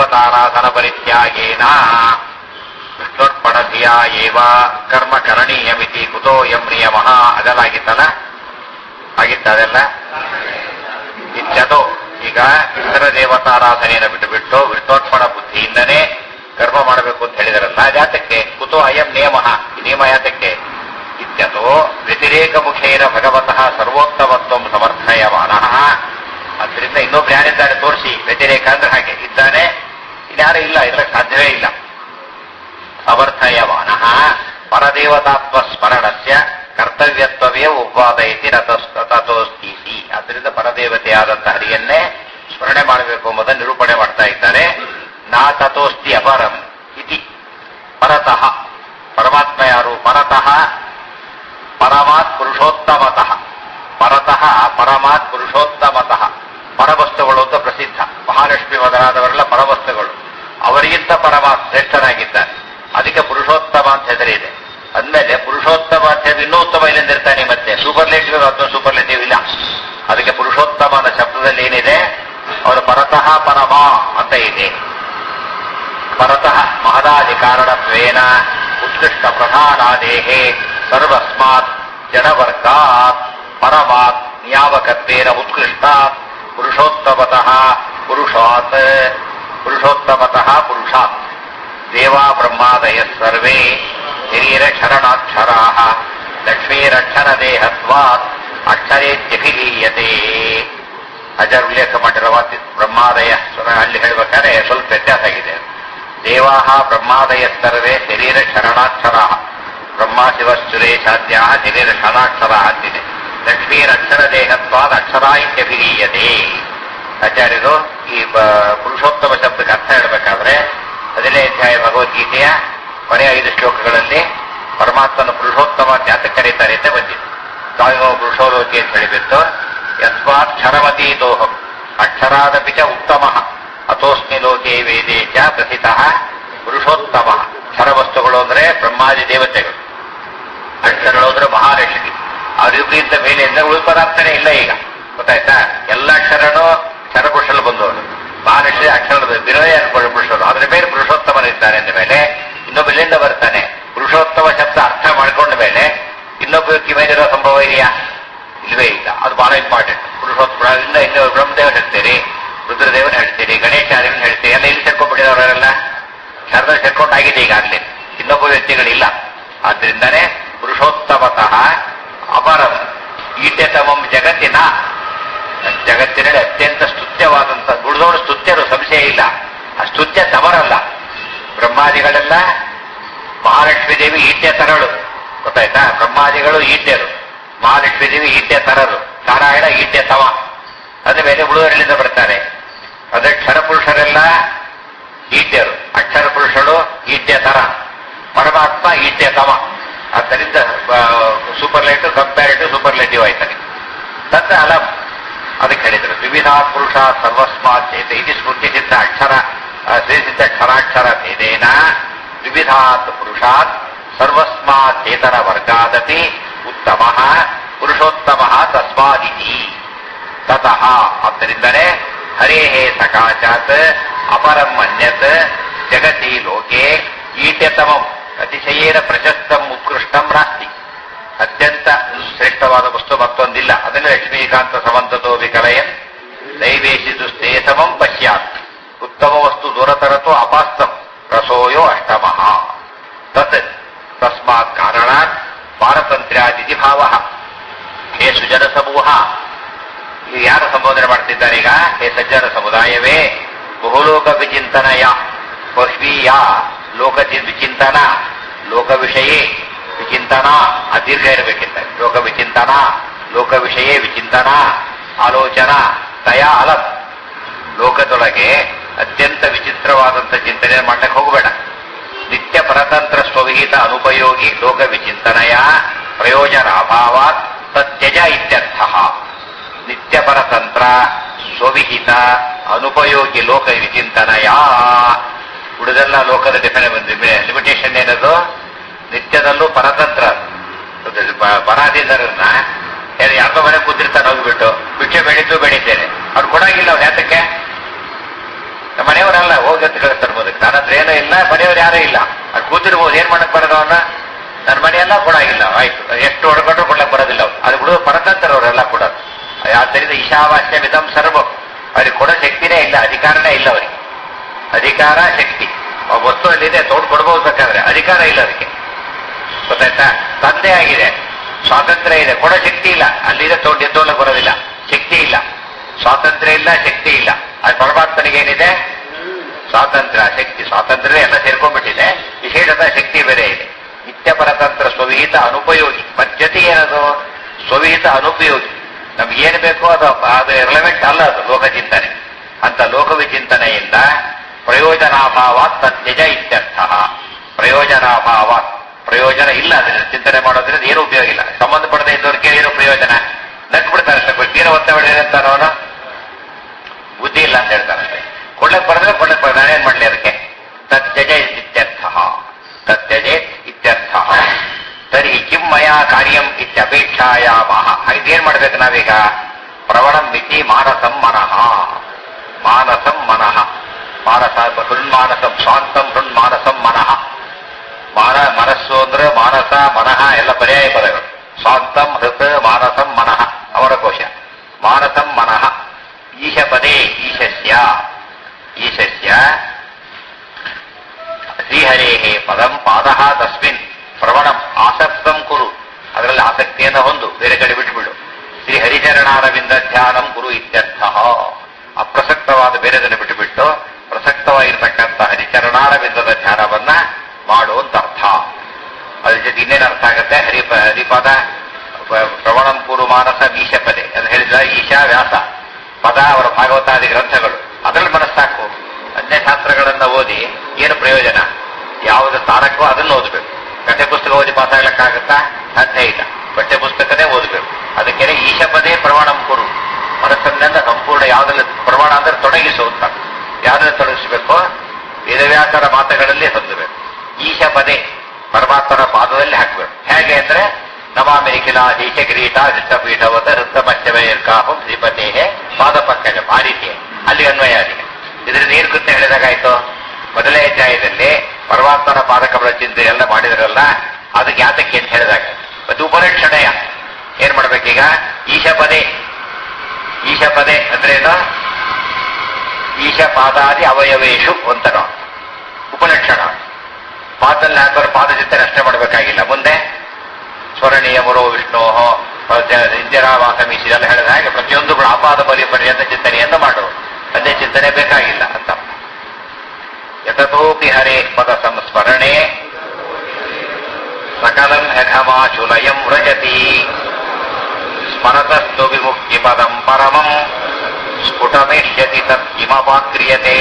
ದೇವತಾರಾಧನ ಪರಿತ್ಯಾಗೇನ ವಿಷ್ಣುರ್ಪಣಧಿಯ ಏವ ಕರ್ಮ ಕರಣೀಯಮಿತಿ ಕುತೋಯಂ ನಿಯಮಃ. ಅದೆಲ್ಲಾಗಿತ್ತಲ್ಲ, ಆಗಿತ್ತ ಅದೆಲ್ಲ ಇತ್ಯದೋ. ಈಗ ಇತರ ದೇವತಾರಾಧನೆಯನ್ನು ಬಿಟ್ಟುಬಿಟ್ಟು ವಿಷ್ಣೋರ್ಪಣ ಬುದ್ಧಿಯಿಂದನೇ ಕರ್ಮ ಮಾಡಬೇಕು ಅಂತ ಹೇಳಿದಾರಲ್ಲ, ಯಾತಕ್ಕೆ? ಕುತೋ ಅಯಂ ನಿಯಮ, ನಿಯಮ ಯಾತಕ್ಕೆ? ಇತ್ಯದೋ ವ್ಯತಿರೇಕ ಮುಖೇನ ಭಗವತಃ ಸರ್ವೋತ್ತಮತ್ವಂ ಸಮರ್ಥಯಮಾನಃ. ಅದರಿಂದ ಇನ್ನೊಬ್ರು ಯಾರಿದ್ದಾರೆ ತೋರಿಸಿ. ವ್ಯತಿರೇಕ ಅಂದ್ರೆ ಹಾಗೆ ಇದ್ದಾನೆ, ಇನ್ಯಾರು ಇಲ್ಲ, ಇರಕ್ಕೆ ಸಾಧ್ಯವೇ ಇಲ್ಲ. ಸಮರ್ಥಯಮಾನಃ ಪರದೇವತಾತ್ವ ಸ್ಮರಣಸ್ಯ ಕರ್ತವ್ಯತ್ವವೇ ಉಪಾದಯತಿ ತಥೋಸ್ತೀತಿ. ಅದರಿಂದ ಪರದೇವತೆಯಾದಂತಹ ಹರಿಯನ್ನೇ ಸ್ಮರಣೆ ಮಾಡಬೇಕು ಎಂಬುದನ್ನು ನಿರೂಪಣೆ ಮಾಡ್ತಾ ಇದ್ದಾರೆ. ನಾ ತಥೋಸ್ತಿ ಅಪರಂ ಇತಿ. ಪರತಃ ಪರಮಾತ್ಮ ಯಾರು? ಪರತಃ ಪರಮಾತ್ ಪುರುಷೋತ್ತಮತಃ. ಪರತಃ ಪರಮಾತ್ ಪುರುಷೋತ್ತಮತಃ. ಪರವಸ್ತುಗಳು ಅಂತ ಪ್ರಸಿದ್ಧ. ಮಹಾಲಕ್ಷ್ಮಿ ಮೊದಲಾದವರೆಲ್ಲ ಪರವಸ್ತುಗಳು. ಅವರಿಗಿಂತ ಪರಮಾತ್ ಶ್ರೇಷ್ಠನಾಗಿದ್ದಾನೆ. ಅದಕ್ಕೆ ಪುರುಷೋತ್ತಮ ಅಂತ ಹೆಸರಿದೆ. ಅಂದಮೇಲೆ ಪುರುಷೋತ್ತಮ ಅಂತ ಇನ್ನೂ ಉತ್ತಮ ಇಲ್ಲಿಂದಿರ್ತಾನೆ. ಮತ್ತೆ ಸೂಪರ್ಲೇಟಿವ್ ಅಥವಾ ಸೂಪರ್ಲೇಟಿವ್ ಇಲ್ಲ. ಅದಕ್ಕೆ ಪುರುಷೋತ್ತಮ ಅನ್ನೋ ಶಬ್ದದಲ್ಲಿ ಏನಿದೆ? ಅವರು ಪರತಃ ಪರಮ ಅಂತ ಇದೆ. ಪರತಃ ಮಹದಾದಿ ಕಾರಣತ್ವೇನ ಉತ್ಕೃಷ್ಟ ಪ್ರಧಾನಾದೇಹೇ ಸರ್ವಸ್ಮಾತ್ ಜಡವರ್ಗಾತ್ ಪರಮಾತ್ ನಿಯಾಮಕತ್ವೇನ ಉತ್ಕೃಷ್ಟಾತ್ ಪುರುಷೋತ್ತಮತಃ ಪುರುಷಾತ್ ಪುರುಷೋತ್ತಮತಃ ಪುರುಷಾತ್ ದೇವಾ ಬ್ರಹ್ಮಾದಯ ಸರ್ವೇ ಶರೀರಕ್ಷರಣಾಕ್ಷರಾಃ ಲಕ್ಷ್ಮೀರಕ್ಷರದೇಹತ್ವಾತ್ ಅಕ್ಷರೇತ್ಯಭಿಧೀಯತೆ. ಅಜರ್ ಉಲ್ಲೇಖ ಮಾಡಿರುವ ಬ್ರಹ್ಮಾದಯ ಅಲ್ಲಿ ಹೇಳ್ಬೇಕಾದ್ರೆ ಸ್ವಲ್ಪ ವ್ಯತ್ಯಾಸ ಆಗಿದೆ. ದೇವಾಃ ಬ್ರಹ್ಮಾದಯ ಸರ್ವೇ ಶರೀರ ಶರಣಾಕ್ಷರಾಃ. ಬ್ರಹ್ಮ ಶಿವ ಸುರೇಶಾದ್ಯ ಶರೀರ ಶರಣಾಕ್ಷರಾಃ ಅಂತಿದೆ. ಲಕ್ಷ್ಮೀರಕ್ಷರದೇಹತ್ವಾದ ಅಕ್ಷರ ಇತ್ಯಭಿಧೀಯತೆ. ಆಚಾರ್ಯರು ಈ ಪುರುಷೋತ್ತಮ ಶಬ್ದಕ್ಕೆ ಅರ್ಥ ಹೇಳಬೇಕಾದ್ರೆ 15ನೇ ಅಧ್ಯಾಯ ಭಗವದ್ಗೀತೆಯ ಕೊನೆಯ 5 ಶ್ಲೋಕಗಳಲ್ಲಿ ಪರಮಾತ್ಮನ ಪುರುಷೋತ್ತಮ ಜಾತಕ ಕರೀತಾರೆ ಅಂತ ಬಂದಿದೆ. ತಾಯಿನೋ ಪುರುಷೋಲೋಕಿ ಅಂತ ಹೇಳಿಬಿಟ್ಟು ಯಸ್ಮಾತ್ ಕ್ಷರಮತೀತೋಹಂ ಅಕ್ಷರಾದಪಿ ಚ ಉತ್ತಮ ಅಥೋಸ್ಮಿ ಲೋಕೆ ವೇದೇ ಚ ಪ್ರಸಿದ್ಧ ಪುರುಷೋತ್ತಮ. ಕ್ಷರವಸ್ತುಗಳು ಅಂದ್ರೆ ಬ್ರಹ್ಮಾದಿ ದೇವತೆಗಳು, ಅಕ್ಷರಗಳು ಅಂದ್ರೆ ಮಹಾಲಕ್ಷ್ಮಿ. ಅವರಿಬ್ಬರಿಂದ ಮೇಲೆ ಅಂದ್ರೆ ಉಳಿದ ಪದಾರ್ಥನೇ ಇಲ್ಲ. ಈಗ ಗೊತ್ತಾಯ್ತಾ? ಎಲ್ಲ ಅಕ್ಷರನೂ ಕ್ಷರಪುರುಷಲು ಬಂದವರು. ಮಹಾಲಕ್ಷ್ಮಿ ಅಕ್ಷರದ ವಿನಯ ಪುರುಷರು, ಅದ್ರ ಮೇಲೆ ಪುರುಷೋತ್ತಮನಿದ್ದಾನೆ ಅಂದ ಮೇಲೆ ಇನ್ನೊಬ್ಬರಿಂದ ಬರ್ತಾನೆ. ಪುರುಷೋತ್ತಮ ಶಬ್ದ ಅರ್ಥ ಮಾಡ್ಕೊಂಡ ಮೇಲೆ ಇನ್ನೊಬ್ಬ ಕಿವಿದಿರೋ ಸಂಭವ ಇದೆಯಾ? ಇಲ್ವೇ ಇಲ್ಲ. ಅದು ಬಹಳ ಇಂಪಾರ್ಟೆಂಟ್. ಪುರುಷೋತ್ತಮ ಇನ್ನು ಬ್ರಹ್ಮದೇವನ್ ಹೇಳ್ತೀರಿ, ರುದ್ರದೇವನ್ ಹೇಳ್ತೀರಿ, ಗಣೇಶಾದೇವನ್ ಹೇಳ್ತೀರಿ. ಎಲ್ಲ ಇಲ್ಲಿ ಸೇರ್ಕೊಂಡ್ಬಿಟ್ಟಿದವರೆಲ್ಲ ಶರದ ಸೇರ್ಕೊಂಡಾಗಿದೆ ಈಗಾಗಲೇ. ಇನ್ನೊಬ್ಬ ವ್ಯಕ್ತಿಗಳಿಲ್ಲ. ಆದ್ರಿಂದಾನೇ ಪುರುಷೋತ್ತಮತಃ ಅಪರಂ ಈಟ್ಯತಮಂ ಜಗತ್ತಿನ, ಜಗತ್ತಿನಲ್ಲಿ ಅತ್ಯಂತ ಸ್ತುತ್ಯವಾದಂಥ ಗುಣದವರು ಸ್ತುತ್ಯರು, ಸಂಶಯ ಇಲ್ಲ. ಆ ಸ್ತುತ್ಯ ತಮರಲ್ಲ. ಬ್ರಹ್ಮಾದಿಗಳೆಲ್ಲ ಮಹಾಲಕ್ಷ್ಮೀ ದೇವಿ ಈಟ್ಯ ತರಳು. ಗೊತ್ತಾಯ್ತಾ? ಬ್ರಹ್ಮಾದಿಗಳು ಈಟ್ಯರು, ಮಹಾಲಕ್ಷ್ಮೀ ದೇವಿ ಈಟ್ಯ ತರರು, ನಾರಾಯಣ ಈಟ್ಯ ತಮ. ಅದ ಮೇಲೆ ಉಳುವರಲ್ಲಿಂದ ಬರ್ತಾರೆ. ಅದೇ ಕ್ಷರಪುರುಷರೆಲ್ಲ ಈಟ್ಯರು, ಅಕ್ಷರ ಪುರುಷರು ಈಟ್ಯ ತರ, ಪರಮಾತ್ಮ ಈಟ್ಯ ತಮ. ಆದ್ದರಿಂದ ಸೂಪರ್ಲೇಟಿವ್ ಕಂಪ್ಯಾರಿಟಿವ್ ಸೂಪರ್ಲೇಟಿವ್ ಆಯ್ತಾನೆ. ತತ್ರ ಅಲಂ ಅದಕ್ಕೆ ಹೇಳಿದರು. ವಿವಿಧಾ ಪುರುಷ ಸರ್ವಸ್ಮಾತ್ ಚೇತ ಇದು ಸ್ಮೃತಿ ಸಿದ್ಧ ಅಕ್ಷರ ಶ್ರೀಸಿದ್ಧ ಕ್ಷರಾಕ್ಷರ ಭೇದೇನ ವಿವಿಧಾತ್ ಪುರುಷಾತ್ ಸರ್ವಸ್ಮಾತ್ ಚೇತನ ವರ್ಗಾದಪಿ ಉತ್ತಮ ಪುರುಷೋತ್ತಮ ತಸ್ಮಾದಿತಿ ತತಃ. ಆದ್ದರಿಂದಲೇ ಹರೇಹೇ ಸಕಾಶಾತ್ ಅಪರಂ ಅನ್ಯತ್ ಜಗತಿ ಲೋಕೆ ಈಟ್ಯತಮಂ ಅತಿಶಯೇನ ಪ್ರಶಸ್ತಂ ಉತ್ಕೃಷ್ಟಂ ನಾಸ್ತಿ. ಅತ್ಯಂತ ಶ್ರೇಷ್ಠವಾದ ವಸ್ತು ಮತ್ತೊಂದಿಲ್ಲ. ಅದನ್ನು ಲಕ್ಷ್ಮೀಕಾಂತ ಸಮಂತತೋ ವಿಕಲಯನ್ ದೈವೇಶಿದು ಸ್ಥೇಸಮಂ ಪಶ್ಯಾತ್. ಉತ್ತಮ ವಸ್ತು ದೂರತರತೋ ಅಪಾಸ್ತಂ ರಸೋಯೋ ಅಷ್ಟಮಃ. ತತ್ ತಸ್ಮಾತ್ ಕಾರಣಾತ್ ಪಾರತಂತ್ರ್ಯಾದಿತಿ ಭಾವ. ಹೇ ಸುಜನ ಸಮೂಹ, ನೀವು ಯಾರು ಸಂಬೋಧನೆ ಮಾಡ್ತಿದ್ದಾರೆ ಈಗ? ಹೇ ಸಜ್ಜನ ಸಮುದಾಯವೇ, ಬಹುಲೋಕ ವಿಚಿಂತನಯ ಬಹ್ವೀಯ ಲೋಕ ವಿಚಿಂತನ ಲೋಕ ವಿಷಯೇ ವಿಚಿಂತನ ಅದೀರ್ಘ ಇರಬೇಕಿತ್ತ. ಲೋಕ ವಿಚಿಂತನ ಲೋಕ ವಿಷಯ ವಿಚಿಂತನ ಆಲೋಚನಾ ತಯ ಅಲಂ. ಲೋಕದೊಳಗೆ ಅತ್ಯಂತ ವಿಚಿತ್ರವಾದಂಥ ಚಿಂತನೆ ಮಾಡಲಿಕ್ಕೆ ಹೋಗಬೇಡ. ನಿತ್ಯ ಪರತಂತ್ರ ಸ್ವವಿಹಿತ ಅನುಪಯೋಗಿ ಲೋಕ ವಿಚಿಂತನೆಯ ಪ್ರಯೋಜನ ಅಭಾವಾತ್ ತತ್ಯಜ ಇತ್ಯರ್ಥ. ನಿತ್ಯ ಪರತಂತ್ರ ಸ್ವವಿಹಿತ ಅನುಪಯೋಗಿ ಲೋಕ ವಿಚಿಂತನೆಯ. ಉಳಿದೆಲ್ಲ ಲೋಕದ ಲಿಮಿಟೇಷನ್ ಏನದು? ನಿತ್ಯದಲ್ಲೂ ಪರತಂತ್ರ. ಬರಾದಿಂದರನ್ನ ಯಾರ್ದೋ ಮನೆ ಕೂತಿರ್ತಾನೆ, ಹೋಗ್ಬಿಟ್ಟು ಭಿಕ್ಷೆ ಬೆಳೀತು ಬೆಳೀತೇನೆ ಅವ್ರು ಕೊಡಾಗಿಲ್ಲ. ಅವ್ರು ಯಾತಕ್ಕೆ? ನಮ್ಮ ಮನೆಯವರಲ್ಲ ಹೋಗಿ ಅಂತ ಇಲ್ಲ, ಮನೆಯವ್ರು ಯಾರೂ ಇಲ್ಲ. ಅದು ಕೂತಿರ್ಬೋದು, ಏನ್ ಮಾಡಕ್ ಬರೋದು ಅವನ್ನ? ನನ್ನ ಮನೆಯೆಲ್ಲ ಕೊಡಾಗಿಲ್ಲ, ಆಯ್ತು, ಎಷ್ಟು ಹೊಡ್ಕೊಂಡ್ರು ಕೊಡ್ಲಕ್ ಬರೋದಿಲ್ಲ ಅವ್ರು. ಅದು ಬಿಡು ಪರತಂತ್ರ ಅವರೆಲ್ಲ ಕೊಡೋದು. ಆದ್ದರಿಂದ ಈಶಾವಾಸ್ಯ ಮಿದಂ ಸರ್ವಂ, ಅವ್ರಿಗೆ ಕೊಡೋ ಶಕ್ತಿನೇ ಇಲ್ಲ, ಅಧಿಕಾರನೇ ಇಲ್ಲ ಅವರಿಗೆ. ಅಧಿಕಾರ ಶಕ್ತಿ ವಸ್ತು ಅಲ್ಲಿದೆ, ತೋಡ್ ಕೊಡ್ಬೋದು ಬೇಕಾದ್ರೆ, ಅಧಿಕಾರ ಇಲ್ಲ ಅದಕ್ಕೆ, ಗೊತ್ತಾಯ್ತಾ? ತಂದೆ ಆಗಿದೆ, ಸ್ವಾತಂತ್ರ್ಯ ಇದೆ, ಕೊಡೋ ಶಕ್ತಿ ಇಲ್ಲ, ಅಲ್ಲಿದೆ ತೋಡ್ ಎದ್ದೋಲಕ್ ಬರೋದಿಲ್ಲ, ಶಕ್ತಿ ಇಲ್ಲ, ಸ್ವಾತಂತ್ರ್ಯ ಇಲ್ಲ, ಶಕ್ತಿ ಇಲ್ಲ. ಅದು ಪರಮಾತ್ಮನಿಗೇನಿದೆ? ಸ್ವಾತಂತ್ರ್ಯ, ಶಕ್ತಿ. ಸ್ವಾತಂತ್ರ್ಯ ಎಲ್ಲ ಸೇರ್ಕೊಂಡ್ಬಿಟ್ಟಿದೆ, ವಿಶೇಷತ ಶಕ್ತಿ ಬೇರೆ ಇದೆ. ನಿತ್ಯ ಪರತಂತ್ರ ಸ್ವವಿಹಿತ ಅನುಪಯೋಗಿ. ಮತ್ ಏನದು? ಸ್ವವಿಹಿತ ಅನುಪಯೋಗಿ. ನಮ್ಗೆ ಏನು ಬೇಕೋ ಅದು ರಿಲೆವೆಂಟ್ ಅಲ್ಲ, ಅದು ಲೋಕಚಿಂತನೆ. ಅಂತ ಲೋಕವಿಚಿಂತನೆಯಿಂದ ಪ್ರಯೋಜನಾಭಾವಾತ್ ತತ್ಯಜ ಇತ್ಯರ್ಥ. ಪ್ರಯೋಜನಾಭಾವಾತ್, ಪ್ರಯೋಜನ ಇಲ್ಲ ಅದನ್ನ ಚಿಂತನೆ ಮಾಡೋದ್ರಿಂದ ಏನು ಉಪಯೋಗ ಇಲ್ಲ. ಸಂಬಂಧಪಡದೆ ಇದ್ದವ್ರಿಗೆ ಏನು ಪ್ರಯೋಜನ? ನಕ್ಬಿಡ್ತಾರೆ ಅಷ್ಟೇ. ತೀರ ಒತ್ತ ಹೊಡೆದಿರ್ತಾನ ಅವನು, ಬುದ್ಧಿ ಇಲ್ಲ ಅಂತ ಹೇಳ್ತಾನೆ ಅಷ್ಟೇ. ಕೊಳ್ಳಕ್ ಬರೆದ್ರೆ ಕೊಳ್ಳಕ್ ಬರ, ನಾನೇನ್ ಮಾಡ್ಲಿ ಅದಕ್ಕೆ? ತತ್ಯಜ ಇತ್ಯರ್ಥ, ತತ್ಯಜೆ ಇತ್ಯರ್ಥ. ತರ್ಹಿ ಕಿಂ ಮಯಾ ಕಾರ್ಯಂ ಇತ್ಯಪೇಕ್ಷಾಯಾಮಃ. ಹಾಗೇನ್ ಮಾಡ್ಬೇಕು ನಾವೀಗ? ಪ್ರವಣಂ ಮಿತಿ ಮಾನಸಂ ಮನಃ. ಮಾನಸಂ ಮನಃ, ಮಾನಸ ಹೃನ್ಮಾನಸಂ, ಶಾಂತಂ ಹೃನ್ಮಾನಸಂ ಮನಃ. ಮನಸ್ಸು ಅಂದ್ರೆ ಮಾನಸ ಮನಃ ಎಲ್ಲ ಪರ್ಯಾಯ ಪದಗಳು. ಶಾಂತಂ ಹೃತ್ ಮಾನಸಂ ಮನಃ ಅವರ ಕೋಶ. ಮಾನಸಂ ಮನಃ ಈಶ ಪದೇ ಈಶಸ್ಯ, ಈಶಸ್ಯ ಶ್ರೀಹರೇ ಪದಂ ಪಾದಃ ತಸ್ಮಿನ್ ಪ್ರವಣಂ ಆಸಕ್ತಂ ಕುರು. ಅದರಲ್ಲಿ ಆಸಕ್ತಿಯನ್ನು ಹೊಂದು, ಬೇರೆ ಕಡೆ ಬಿಟ್ಟುಬಿಡು. ಶ್ರೀ ಹರಿಚರಣಾರವಿಂದ ಧ್ಯಾನಂ ಕುರು ಇತ್ಯರ್ಥ. ಅಪ್ರಸಕ್ತವಾದ ಬೇರೆದನ್ನು ಬಿಟ್ಟುಬಿಟ್ಟು ಪ್ರಸಕ್ತವಾಗಿರ್ತಕ್ಕಂಥ ಹರಿಚರಣಾರವಿಂದದ ಧ್ಯಾನವನ್ನ ಮಾಡುವಂತ ಅರ್ಥ. ಅದ್ರ ಜೊತೆ ಇನ್ನೇನು ಅರ್ಥ ಆಗುತ್ತೆ? ಹರಿಪದ ಪ್ರವಣಂ ಕುರು ಮಾನಸ ಈಶ ಪದೇ ಅಂತ ಹೇಳಿದ. ಈಶಾ ವ್ಯಾಸ ಪದ ಅವರ ಭಾಗವತಾದಿ ಗ್ರಂಥಗಳು, ಅದರಲ್ಲಿ ಮನಸ್ಸಾಕು. ಅನ್ಯಶಾಸ್ತ್ರಗಳನ್ನ ಓದಿ ಏನು ಪ್ರಯೋಜನ? ಯಾವುದು ತಾರಕೋ ಅದನ್ನು ಓದಬೇಕು. ಪಠ್ಯ ಪುಸ್ತಕ ಓದಿ ಪಾಸ್ ಆಗ್ಲಿಕ್ಕಾಗತ್ತಾ? ಸಾಧ್ಯ ಇಲ್ಲ. ಪಠ್ಯ ಪುಸ್ತಕನೇ ಓದಬೇಕು. ಅದಕ್ಕೆ ಈಶ ಪದೇ ಪ್ರವಣಂ ಕುರು. ಮನಸ್ಸನ್ನೆಲ್ಲ ಸಂಪೂರ್ಣ ಯಾವ್ದ್ರಲ್ಲಿ ಪ್ರಮಾಣ ಅಂದ್ರೆ ತೊಡಗಿಸು ಅಂತ. ಯಾವ್ದ್ರಲ್ಲಿ ತೊಡಗಿಸಬೇಕು? ವೇದವ್ಯಾಸರ ಮಾತುಗಳಲ್ಲಿ ಹೊಂದಬೇಕು. ಈಶ ಪದೇ ಪರಮಾತ್ಮನ ಪಾದದಲ್ಲಿ ಹಾಕಬೇಕು. ಹೇಗೆ ಅಂದ್ರೆ ನಮಾಮಿ ನಿಖಿಲಾಧೀಶ ಕಿರೀಟ ಹೃತ್ತಪೀಠವತ ಹೃತ್ತ ಪಂಚಮೈರ್ಕಾಹಂ ಶ್ರೀಪತೇ ಪಾದ ಪಂಕಜ. ಆ ರೀತಿ ಅಲ್ಲಿ ಅನ್ವಯ ಅಲ್ಲಿಗೆ. ಇದರಿಂದ ಏನು ಕೃತ್ಯ ಹೇಳಿದಾಗಾಯ್ತು? ಮೊದಲನೇ ಅಧ್ಯಾಯದಲ್ಲಿ ಪರಮಾತ್ಮನ ಪಾದಕಮಲ ಚಿಂತನೆ ಎಲ್ಲ ಮಾಡಿದ್ರಲ್ಲ, ಅದಕ್ಕೆ ಯಾತಕ್ಕೆ ಅಂತ ಹೇಳಿದಾಗ ಮತ್ತೆ ಉಪಲಕ್ಷಣಯ ಏನ್ ಮಾಡ್ಬೇಕೀಗ? ಈಶ ಪದೇ. ಈಶ ಪದೇ ಅಂದ್ರೆ ಏನು? ಈಶ ಪಾದಾದಿ ಅವಯವೇಶು ಅಂತನೋ ಉಪಲಕ್ಷಣ. ಪಾದದಲ್ಲಿ ಹಾಕೋರು ಪಾದಚಿಂತನೆ ಅಷ್ಟೇ ಮಾಡಬೇಕಾಗಿಲ್ಲ. ಮುಂದೆ ಸ್ವರಣೀಯ ಮುರೋ ವಿಷ್ಣೋ ಇಂದಿರಾವಾಸಮೀಸಿ ಎಲ್ಲ ಹೇಳಿದ ಹಾಗೆ ಪ್ರತಿಯೊಂದು ಕೂಡ ಆಪಾದ ಪರ್ಯಂತ ಚಿಂತನೆಯನ್ನು ಮಾಡು. ಅದೇ ಚಿಂತನೆ ಬೇಕಾಗಿಲ್ಲ ಅಂತ. ಯತತೋಪಿ ಹರೇ ಪದ ಸಂಸ್ಮರಣೆ ಸಕಲಂ ಹಘಮಾಶುಲಯಂ ವ್ರಜತಿ ಸ್ಮರತಸ್ತು ವಿಮುಕ್ತಿ ಪದಂ ಪರಮಂ ಸ್ಫುಟಮೇಷ್ಯತಿ ತತ್ಕಿಮಪಾಕ್ರಿಯತೆ.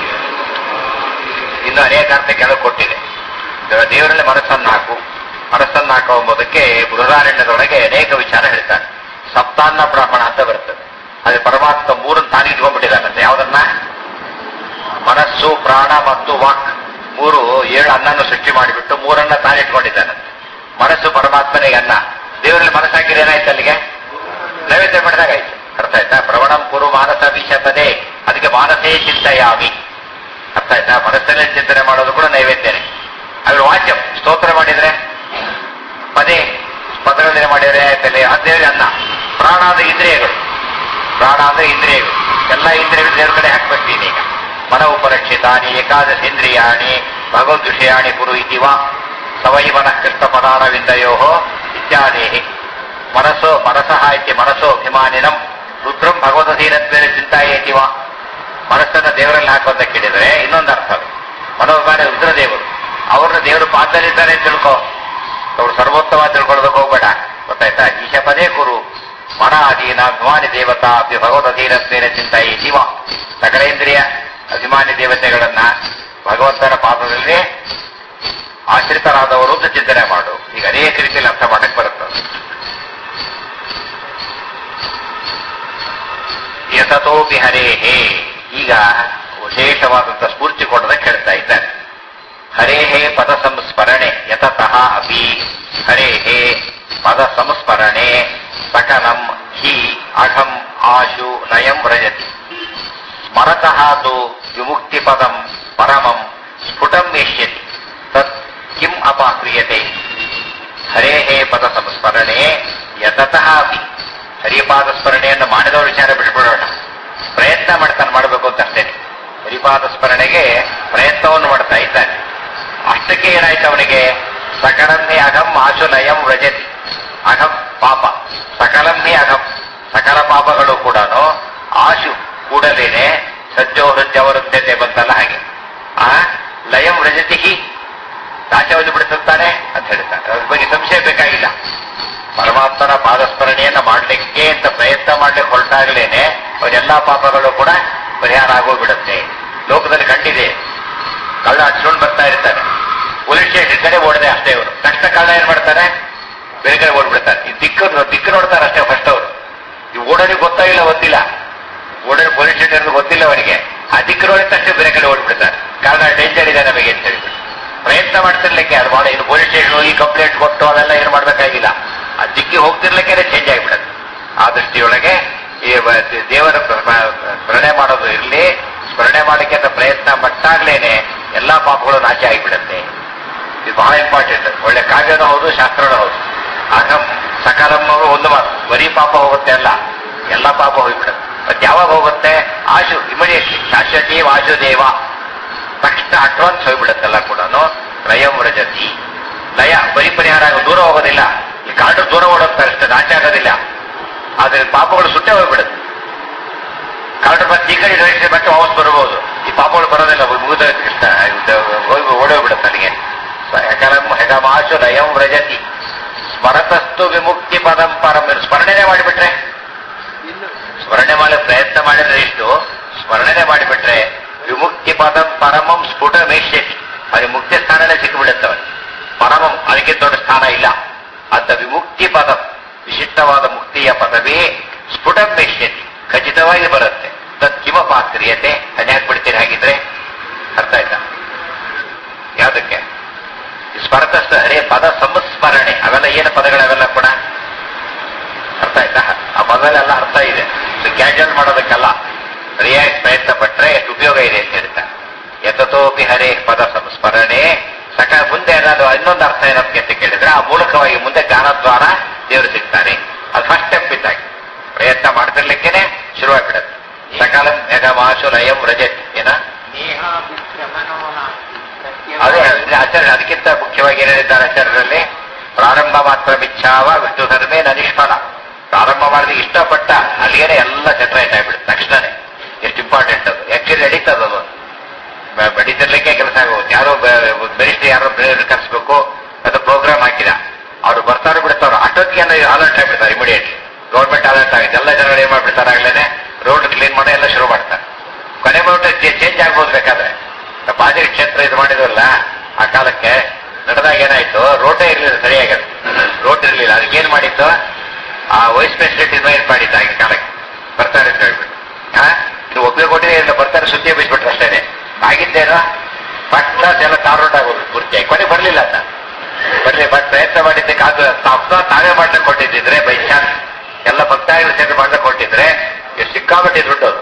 ಇನ್ನು ಅನೇಕ ಅರ್ಥ ಕೆಳಗೆ ಕೊಟ್ಟಿದೆ. ದೇವರಲ್ಲಿ ಮನಸ್ಸನ್ನಾಕು. ಮನಸ್ಸನ್ನಾಕು ಎಂಬುದಕ್ಕೆ ಬೃಹದಾರಣ್ಯದೊಳಗೆ ಅನೇಕ ವಿಚಾರ ಹೇಳ್ತಾರೆ. ಸಪ್ತಾನ್ನ ಬ್ರಾಹ್ಮಣ ಅಂತ ಬರ್ತದೆ. ಅದೇ ಪರಮಾತ್ಮ ಮೂರನ್ನು ತಾನೇ ಇಟ್ಕೊಂಡ್ಬಿಟ್ಟಿದ್ದಾನಂತೆ. ಯಾವುದನ್ನ? ಮನಸ್ಸು, ಪ್ರಾಣ ಮತ್ತು ವಾಕ್, 7 ಅನ್ನನ್ನು ಸೃಷ್ಟಿ ಮಾಡಿಬಿಟ್ಟು 3 ತಾನೇ ಇಟ್ಕೊಂಡಿದ್ದಾನಂತೆ. ಮನಸ್ಸು ಪರಮಾತ್ಮನಿಗೆ ಅನ್ನ. ದೇವರಲ್ಲಿ ಮನಸ್ಸಾಕಿದ್ರೆ ಏನಾಯ್ತು? ಅಲ್ಲಿಗೆ ನೈವೇದ್ಯ ಮಾಡಿದಾಗಾಯ್ತು. ಅರ್ಥ ಆಯ್ತಾ? ಪ್ರವಣಂ ಕುರು ಮಾನಸ ಬೀಶ ಪದೇ. ಅದಕ್ಕೆ ಮಾನಸೇ ಚಿಂತೆಯಾಮಿ. ಅರ್ಥ ಆಯ್ತಾ? ಮನಸ್ಸಲ್ಲೇ ಚಿಂತನೆ ಮಾಡೋದು ಕೂಡ ನೈವೇದ್ಯನೇ. ಅದ್ರ ವಾಚ್ಯಂ ಸ್ತೋತ್ರ ಮಾಡಿದ್ರೆ ಪದೇ, ಪದಗಳನ್ನೇ ಮಾಡಿದ್ರೆ ಆಯ್ತಲ್ಲಿ ಅದೇಳಿ ಅನ್ನ. ಪ್ರಾಣ ಅಂದ್ರೆ ಇಂದ್ರಿಯಗಳು, ಪ್ರಾಣ ಅಂದ್ರೆ ಇಂದ್ರಿಯಗಳು. ಎಲ್ಲ ಇಂದ್ರಿಯಗಳು ದೇವ್ರ ಕಡೆ ಹಾಕ್ಬೇಕು. ಈಗ ಮನ ಉಪರಕ್ಷಿತಾನಿ ಏಕಾದಶ ಇಂದ್ರಿಯಾಣಿ ಭಗವದ್ ವಿಷಯಾಣಿ ಕುರು ಇತಿವ ಸವೈ ಮನಃ ಕೃಷ್ಣ ಪದಾರವಿಂದಯೋ ಇತ್ಯಾದಿ. ಮನಸಃ ಇತಿ ಮನಸ್ಸೋ ಅಭಿಮಾನಿನಂ ರುದ್ರಂ ಭಗವದಧೀನತ್ವೇನ ಚಿಂತಾಯೇತಿವ. ಮನಸ್ಸನ್ನ ದೇವರಲ್ಲಿ ಹಾಕುವಂತ ಕೇಳಿದ್ರೆ ಇನ್ನೊಂದು ಅರ್ಥ. ಮನೋಭಿಮಾನಿ ರುದ್ರದೇವರು, ಅವ್ರನ್ನ ದೇವರು ಪಾದದಲ್ಲಿದ್ದಾರೆ ಅಂತ ತಿಳ್ಕೊ. ಅವ್ರು ಸರ್ವೋತ್ತಮ ತಿಳ್ಕೊಳ್ಳೋದಕ್ಕೆ ಹೋಗ್ಬೇಡ. ಗೊತ್ತಾಯ್ತಾ? ಈಶ ಪದೇ ಕುರು ಮನ ಅಧೀನ ಅಭಿಮಾನಿ ದೇವತಾ ಭಗವದಧೀನತ್ವೇನ ಚಿಂತಾಯೇತಿವ. ಸಕಲೇಂದ್ರಿಯ ಅಭಿಮಾನಿ ದೇವತೆಗಳನ್ನ ಭಗವಂತನ ಪಾದದಲ್ಲಿ ಆಶ್ರಿತರಾದವರು ಅಂತ ಚಿಂತನೆ ಮಾಡು. ಈಗ ಅನೇಕ ರೀತಿಯಲ್ಲಿ ಅರ್ಥ ಮಾಡಕ್ಕೆ ಬರುತ್ತದೆ. ಯತತೋಪಿ ಹರೇಹೇ. ಈಗ ವಿಶೇಷವಾದಂಥ ಸ್ಫೂರ್ತಿ ಕೊಡೋದಕ್ಕೆ ಹೇಳ್ತಾ ಇದ್ದಾರೆ. ಹರೇಹೇ ಪದ ಸಂಸ್ಮರಣೆ ಯತತಃ ಅಪಿ ಹರೇಹೇ ಪದ ಸಂಸ್ಮರಣೆ ಸಕಲಂ ಹಿ ಅಘಂ ಆಶು ನಯಂ ವ್ರಜತಿ. ಸ್ಮರತಃ ತು ವಿಮುಕ್ತಿ ಪದಂ ಪರಮಂ ಸ್ಫುಟಂ ಮೇಷ್ಯತಿ ತತ್ ಕಿಂ ಅಪಾಕ್ರಿಯತೆ ಹರೇಹೇ ಪದ ಸಂಸ್ಮರಣೆ ಯತತಃ ಅಪಿ. ಹರಿಪಾದ ಸ್ಮರಣೆಯನ್ನು ಮಾಡಿದವರು ವಿಚಾರ ಬಿಟ್ಬಿಡೋಣ, ಪ್ರಯತ್ನ ಮಾಡ್ತಾನೆ ಮಾಡಬೇಕು ಅಂತ ಅಷ್ಟೇನೆ. ಹರಿಪಾದ ಸ್ಮರಣೆಗೆ ಪ್ರಯತ್ನವನ್ನು ಮಾಡ್ತಾ ಇದ್ದಾನೆ. ಅಷ್ಟಕ್ಕೆ ಏನಾಯ್ತು ಅವನಿಗೆ? ಸಕಲಮ್ಮಿ ಅಘಂ ಆಶು ಲಯಂ ವ್ರಜತಿ. ಅಘಂ ಪಾಪ, ಸಕಲಮ್ಮಿ ಅಘಂ ಸಕಲ ಪಾಪಗಳು ಕೂಡ ಆಶು ಕೂಡಲೇನೆ ಸಜ್ಜೋ ಹೃದಯವರುದ್ಧತೆ ಬಂತಲ್ಲ ಹಾಗೆ. ಆ ಲಯಂ ವ್ರಜತಿ ನಾಶವನ್ನು ಬಿಡಿಸುತ್ತಾನೆ ಅಂತ ಹೇಳ್ತಾನೆ. ಅದ್ರ ಬಗ್ಗೆ ಸಂಶಯ ಬೇಕಾಗಿಲ್ಲ. ಪರಮಾತ್ಮನ ಪಾದಸ್ಮರಣೆಯನ್ನ ಮಾಡಲಿಕ್ಕೆ ಅಂತ ಪ್ರಯತ್ನ ಮಾಡ್ಲಿಕ್ಕೆ ಹೊರಟಾಗ್ಲೇನೆ ಅವರೆಲ್ಲಾ ಪಾಪಗಳು ಕೂಡ ಪರಿಹಾರ ಆಗೋಗ್ಬಿಡುತ್ತೆ. ಲೋಕದಲ್ಲಿ ಕಂಡಿದೆ, ಕಳ್ಳ ಹಚ್ಕೊಂಡು ಬರ್ತಾ ಇರ್ತಾನೆ, ಪೊಲೀಸ್ ಸ್ಟೇಷನ್ ಕಡೆ ಓಡದೆ ಅಷ್ಟೇ ಅವರು. ತಕ್ಷಣ ಕಳ್ಳ ಏನ್ ಮಾಡ್ತಾನೆ? ಬೇರೆ ಕಡೆ ಓಡ್ಬಿಡ್ತಾರೆ. ಈ ದಿಕ್ಕು ನೋಡ್ತಾರೆ ಅಷ್ಟೇ ಫಸ್ಟ್ ಅವರು. ಈ ಓಡೋನಿಗೆ ಗೊತ್ತಾಗಿಲ್ಲ, ಗೊತ್ತಿಲ್ಲ, ಓಡೋನಿ ಪೊಲೀಸ್ ಸ್ಟೇಷನ್ ಗೊತ್ತಿಲ್ಲ ಅವನಿಗೆ. ಆ ದಿಕ್ಕು ನೋಡಿದ ತಕ್ಷಣ ಬೇರೆ ಕಡೆ ಓಡ್ಬಿಡ್ತಾರೆ. ಕಾರಣ ಡೇಂಜರ್ ಇದೆ ನಮಗೆ ಅಂತ ಹೇಳಿಬಿಟ್ಟು ಪ್ರಯತ್ನ ಮಾಡ್ತಿರ್ಲಿಕ್ಕೆ ಅದು ಮಾಡಿ. ಇನ್ನು ಪೊಲೀಸ್ ಸ್ಟೇಷನ್ ಹೋಗಿ ಕಂಪ್ಲೇಂಟ್ ಕೊಟ್ಟು ಅವೆಲ್ಲ ಏನು ಮಾಡ್ಬೇಕಾಗಿಲ್ಲ. ಆ ದಿಕ್ಕಿಗೆ ಹೋಗ್ತಿರ್ಲಿಕ್ಕೆ ಚೇಂಜ್ ಆಗಿಬಿಡುತ್ತೆ. ಆ ದೃಷ್ಟಿಯೊಳಗೆ ಈ ದೇವರ ಸ್ಮರಣೆ ಮಾಡೋದು ಇರಲಿ, ಸ್ಮರಣೆ ಮಾಡಲಿಕ್ಕೆ ಅಂತ ಪ್ರಯತ್ನ ಪಟ್ಟಾಗ್ಲೇನೆ ಎಲ್ಲಾ ಪಾಪಗಳು ನಾಶ ಆಗಿಬಿಡುತ್ತೆ. ಇದು ಬಹಳ ಇಂಪಾರ್ಟೆಂಟ್. ಒಳ್ಳೆ ಕಾವ್ಯನೂ ಹೌದು, ಶಾಸ್ತ್ರನೂ ಹೌದು. ಅಘಂ ಸಕಾಲಂ ಒಂದು ಮಾತು, ಬರೀ ಪಾಪ ಹೋಗುತ್ತೆ ಅಲ್ಲ, ಎಲ್ಲ ಪಾಪ ಹೋಗ್ಬಿಡುತ್ತೆ. ಮತ್ತೆ ಯಾವಾಗ ಹೋಗುತ್ತೆ? ಆಶು ಇಮಿಡಿಯೇಟ್ಲಿ. ಶಾಶ್ವತಿ ವಾಸುದೇವ ತಕ್ಷಣ ಅಡ್ವಾನ್ಸ್ ಹೋಗ್ಬಿಡುತ್ತೆಲ್ಲ ಕೂಡ. ಲಯಂ ವ್ರಜತಿ. ಲಯ ಬರೀ ಪರಿಹಾರ ದೂರ ಹೋಗೋದಿಲ್ಲ. ಈ ಕಾಡು ದೂರ ಓಡೋಗ್ತಾರೆ ಅಷ್ಟೇ, ನಾಶ ಆಗೋದಿಲ್ಲ. ಆದ್ರೆ ಪಾಪಗಳು ಸುಟ್ಟೆ ಹೋಗ್ಬಿಡುತ್ತೆ. ಕಾಡು ಮತ್ತೆ ಈ ಕಡೆ ರಿಜಿಸ್ಟ್ರಿ ಮತ್ತೆ ವಾಪಸ್ ಬರಬಹುದು. ಈ ಪಾಪಗಳು ಬರೋದಿಲ್ಲ, ಮುಗಿದ ಕೃಷ್ಣ ಓಡೋಗ್ಬಿಡುತ್ತೆ ಅಲ್ಲಿಗೆ. ಹೆಗಮಾಶು ಲಯಂ ವ್ರಜತಿ ಸ್ಮರತಸ್ತು ವಿಮುಕ್ತಿ ಪದಂ ಪರಂ. ಸ್ಮರಣೆನೇ ಮಾಡಿಬಿಟ್ರೆ, ಸ್ಮರಣೆ ಮಾಡಿ ಪ್ರಯತ್ನ ಮಾಡಿದ್ರೆ ಇಷ್ಟು, ಸ್ಮರಣೆನೇ ಮಾಡಿಬಿಟ್ರೆ ವಿಮುಕ್ತಿ ಪದಂ ಪರಮಂ ಸ್ಫುಟ ಮೇಷ್ಯತಿ. ಅದು ಮುಕ್ತಿ ಸ್ಥಾನನೇ ಸಿಕ್ಕಿಬಿಡುತ್ತವ. ಪರಮಂ ಅದಕ್ಕೆ ದೊಡ್ಡ ಸ್ಥಾನ ಇಲ್ಲ ಅಂತ. ವಿಮುಕ್ತಿ ಪದ ವಿಶಿಷ್ಟವಾದ ಮುಕ್ತಿಯ ಪದವೇ ಸ್ಫುಟಂ ಮೇಷ್ಯತಿ, ಖಚಿತವಾಗಿ ಬರುತ್ತೆ. ತತ್ ಕಿಮಪಾಕ್ರಿಯತೆ. ಅದ್ಯಾಕೆ ಬಿಡ್ತೀರಿ ಹಾಗಿದ್ರೆ? ಅರ್ಥ ಆಯ್ತಾ? ಯಾವುದಕ್ಕೆ ಸ್ಮರತಸ್ಥ ಹರೇ ಪದ ಸಂಸ್ಮರಣೆ, ಅವೆಲ್ಲ ಏನು ಪದಗಳವೆಲ್ಲ ಕೂಡ ಅರ್ಥ ಆಯ್ತಾ? ಆ ಪದಗಳೆಲ್ಲ ಅರ್ಥ ಇದೆ. ಕ್ಯಾಜುವಲ್ ಮಾಡೋದಕ್ಕೆಲ್ಲ ಸರಿಯಾಗಿ ಪ್ರಯತ್ನ ಪಟ್ರೆ ಎಷ್ಟು ಉಪಯೋಗ ಇದೆ ಅಂತ ಹೇಳ್ತಾರೆ. ಯತತೋಪಿ ಹರೇ ಪದ ಸಂಸ್ಮರಣೆ ಸಕ. ಮುಂದೆ ಏನಾದ್ರು ಇನ್ನೊಂದು ಅರ್ಥ ಏನಕ್ಕೆ ಅಂತ ಕೇಳಿದ್ರೆ, ಆ ಮೂಲಕವಾಗಿ ಮುಂದೆ ಜ್ಞಾನದ್ವಾರ ದೇವರು ಸಿಗ್ತಾನೆ. ಅದು ಫಸ್ಟ್ ಸ್ಟೆಪ್ ಇದ್ದಾಗಿ ಪ್ರಯತ್ನ ಮಾಡ್ತಿರ್ಲಿಕ್ಕೇನೆ ಶುರುವಾಗಿಬಿಡುತ್ತೆ. ಸಕಾಲಂ ಯಗಮಾಶು ಲಯಂ ವ್ರಜತಿ. ಏನ ಅದೇ ಆಚಾರ್ಯ ಅದಕ್ಕಿಂತ ಮುಖ್ಯವಾಗಿ ಏನ್ ಹೇಳಿದ್ದಾರೆ ಆಚಾರ್ಯರಲ್ಲಿ? ಪ್ರಾರಂಭ ಮಾತ್ರ ಮಿಚ್ಛಾವ ವಿಷ್ಣು ಧರ್ಮೇ ನ ನಿಷ್ಫಲ. ಪ್ರಾರಂಭ ಮಾಡಿದ ಇಷ್ಟಪಟ್ಟ ಅಲ್ಲಿಗೇನೆ ಎಲ್ಲ ಸೆಟ್ರೈಟ್ ಆಗಿಬಿಡುತ್ತೆ ತಕ್ಷಣನೇ. ಎಷ್ಟು ಇಂಪಾರ್ಟೆಂಟ್ ಅದು. ಆಕ್ಚುಲಿ ನಡೀತದದು, ಬಡಿತಿರ್ಲಿಕ್ಕೆ ಕೆಲಸ ಆಗೋದು. ಯಾರೋ ಬೆರಿಷ್ಠ ಯಾರೋ ಕರ್ಸ್ಬೇಕು ಅದು ಪ್ರೋಗ್ರಾಮ್ ಹಾಕಿದ, ಅವ್ರು ಬರ್ತಾರೋ ಬಿಡ್ತಾರೋ ಅಷ್ಟೊತ್ತಿಗೆ ಅಲರ್ಟ್ ಆಗಿಬಿಡ್ತಾರೆ ಇಮಿಡಿಯೇಟ್ಲಿ. ಗೌರ್ಮೆಂಟ್ ಅಲರ್ಟ್ ಆಗಿದೆ, ಎಲ್ಲ ಜನಗಳು ಏನ್ ಮಾಡ್ಬಿಡ್ತಾರೆ ಆಗ್ಲೇನೆ ರೋಡ್ ಕ್ಲೀನ್ ಮಾಡಿ ಎಲ್ಲ ಶುರು ಮಾಡ್ತಾರೆ. ಕೊನೆ ಬಂದು ಚೇಂಜ್ ಆಗ್ಬೋದು ಬೇಕಾದ್ರೆ. ಬಾಜರಿ ಕ್ಷೇತ್ರ ಇದು ಮಾಡಿದ್ರಲ್ಲ ಆ ಕಾಲಕ್ಕೆ ನಡೆದಾಗ ಏನಾಯ್ತು, ರೋಡೇ ಇರ್ಲಿಲ್ಲ ಸರಿಯಾಗಿ, ರೋಡ್ ಇರ್ಲಿಲ್ಲ. ಅದಕ್ಕೇನ್ ಮಾಡಿತ್ತು, ಆ ವೈಸ್ ಪ್ರೆಸಿಡೆಂಟ್ ಇನ್ವೈಟ್ ಮಾಡಿದ್ದ ಆಗಿನ ಕಾಲಕ್ಕೆ ಬರ್ತಾರೆ ಅಂತ ಹೇಳ್ಬಿಟ್ಟು. ಇದು ಒಪ್ಪಿಗೆ ಕೊಟ್ಟಿದೆ ಇಲ್ಲ, ಬರ್ತಾರೆ ಸುದ್ದಿ ಬಿಟ್ಬಿಟ್ರೆ ಅಷ್ಟೇನೆ ಆಗಿದ್ದೇನೋ. ಪಟ್ಟ ಎಲ್ಲ ತಾರ್ ರೋಡ್ ಆಗೋದು ಪೂರ್ತಿಯಾಗಿ. ಕೊನೆ ಬರ್ಲಿಲ್ಲ ಅಂತ ಬರ್ಲಿ. ಬಟ್ ಪ್ರಯತ್ನ ಮಾಡಿದ್ದಕ್ಕೆ ಅದು ತಾವೇ ಮಾಡ್ಲಿಕ್ಕೆ ಕೊಟ್ಟಿದ್ದಿದ್ರೆ ಬೈ ಚಾನ್ಸ್ ಎಲ್ಲ ಭಕ್ತಾದಿಗಳು ಸೇರಿ ಮಾಡ್ಲಿಕ್ಕೆ ಕೊಟ್ಟಿದ್ರೆ ಸಿಕ್ಕಾಪಟ್ಟೆ ದುಡ್ಡು ಅದು.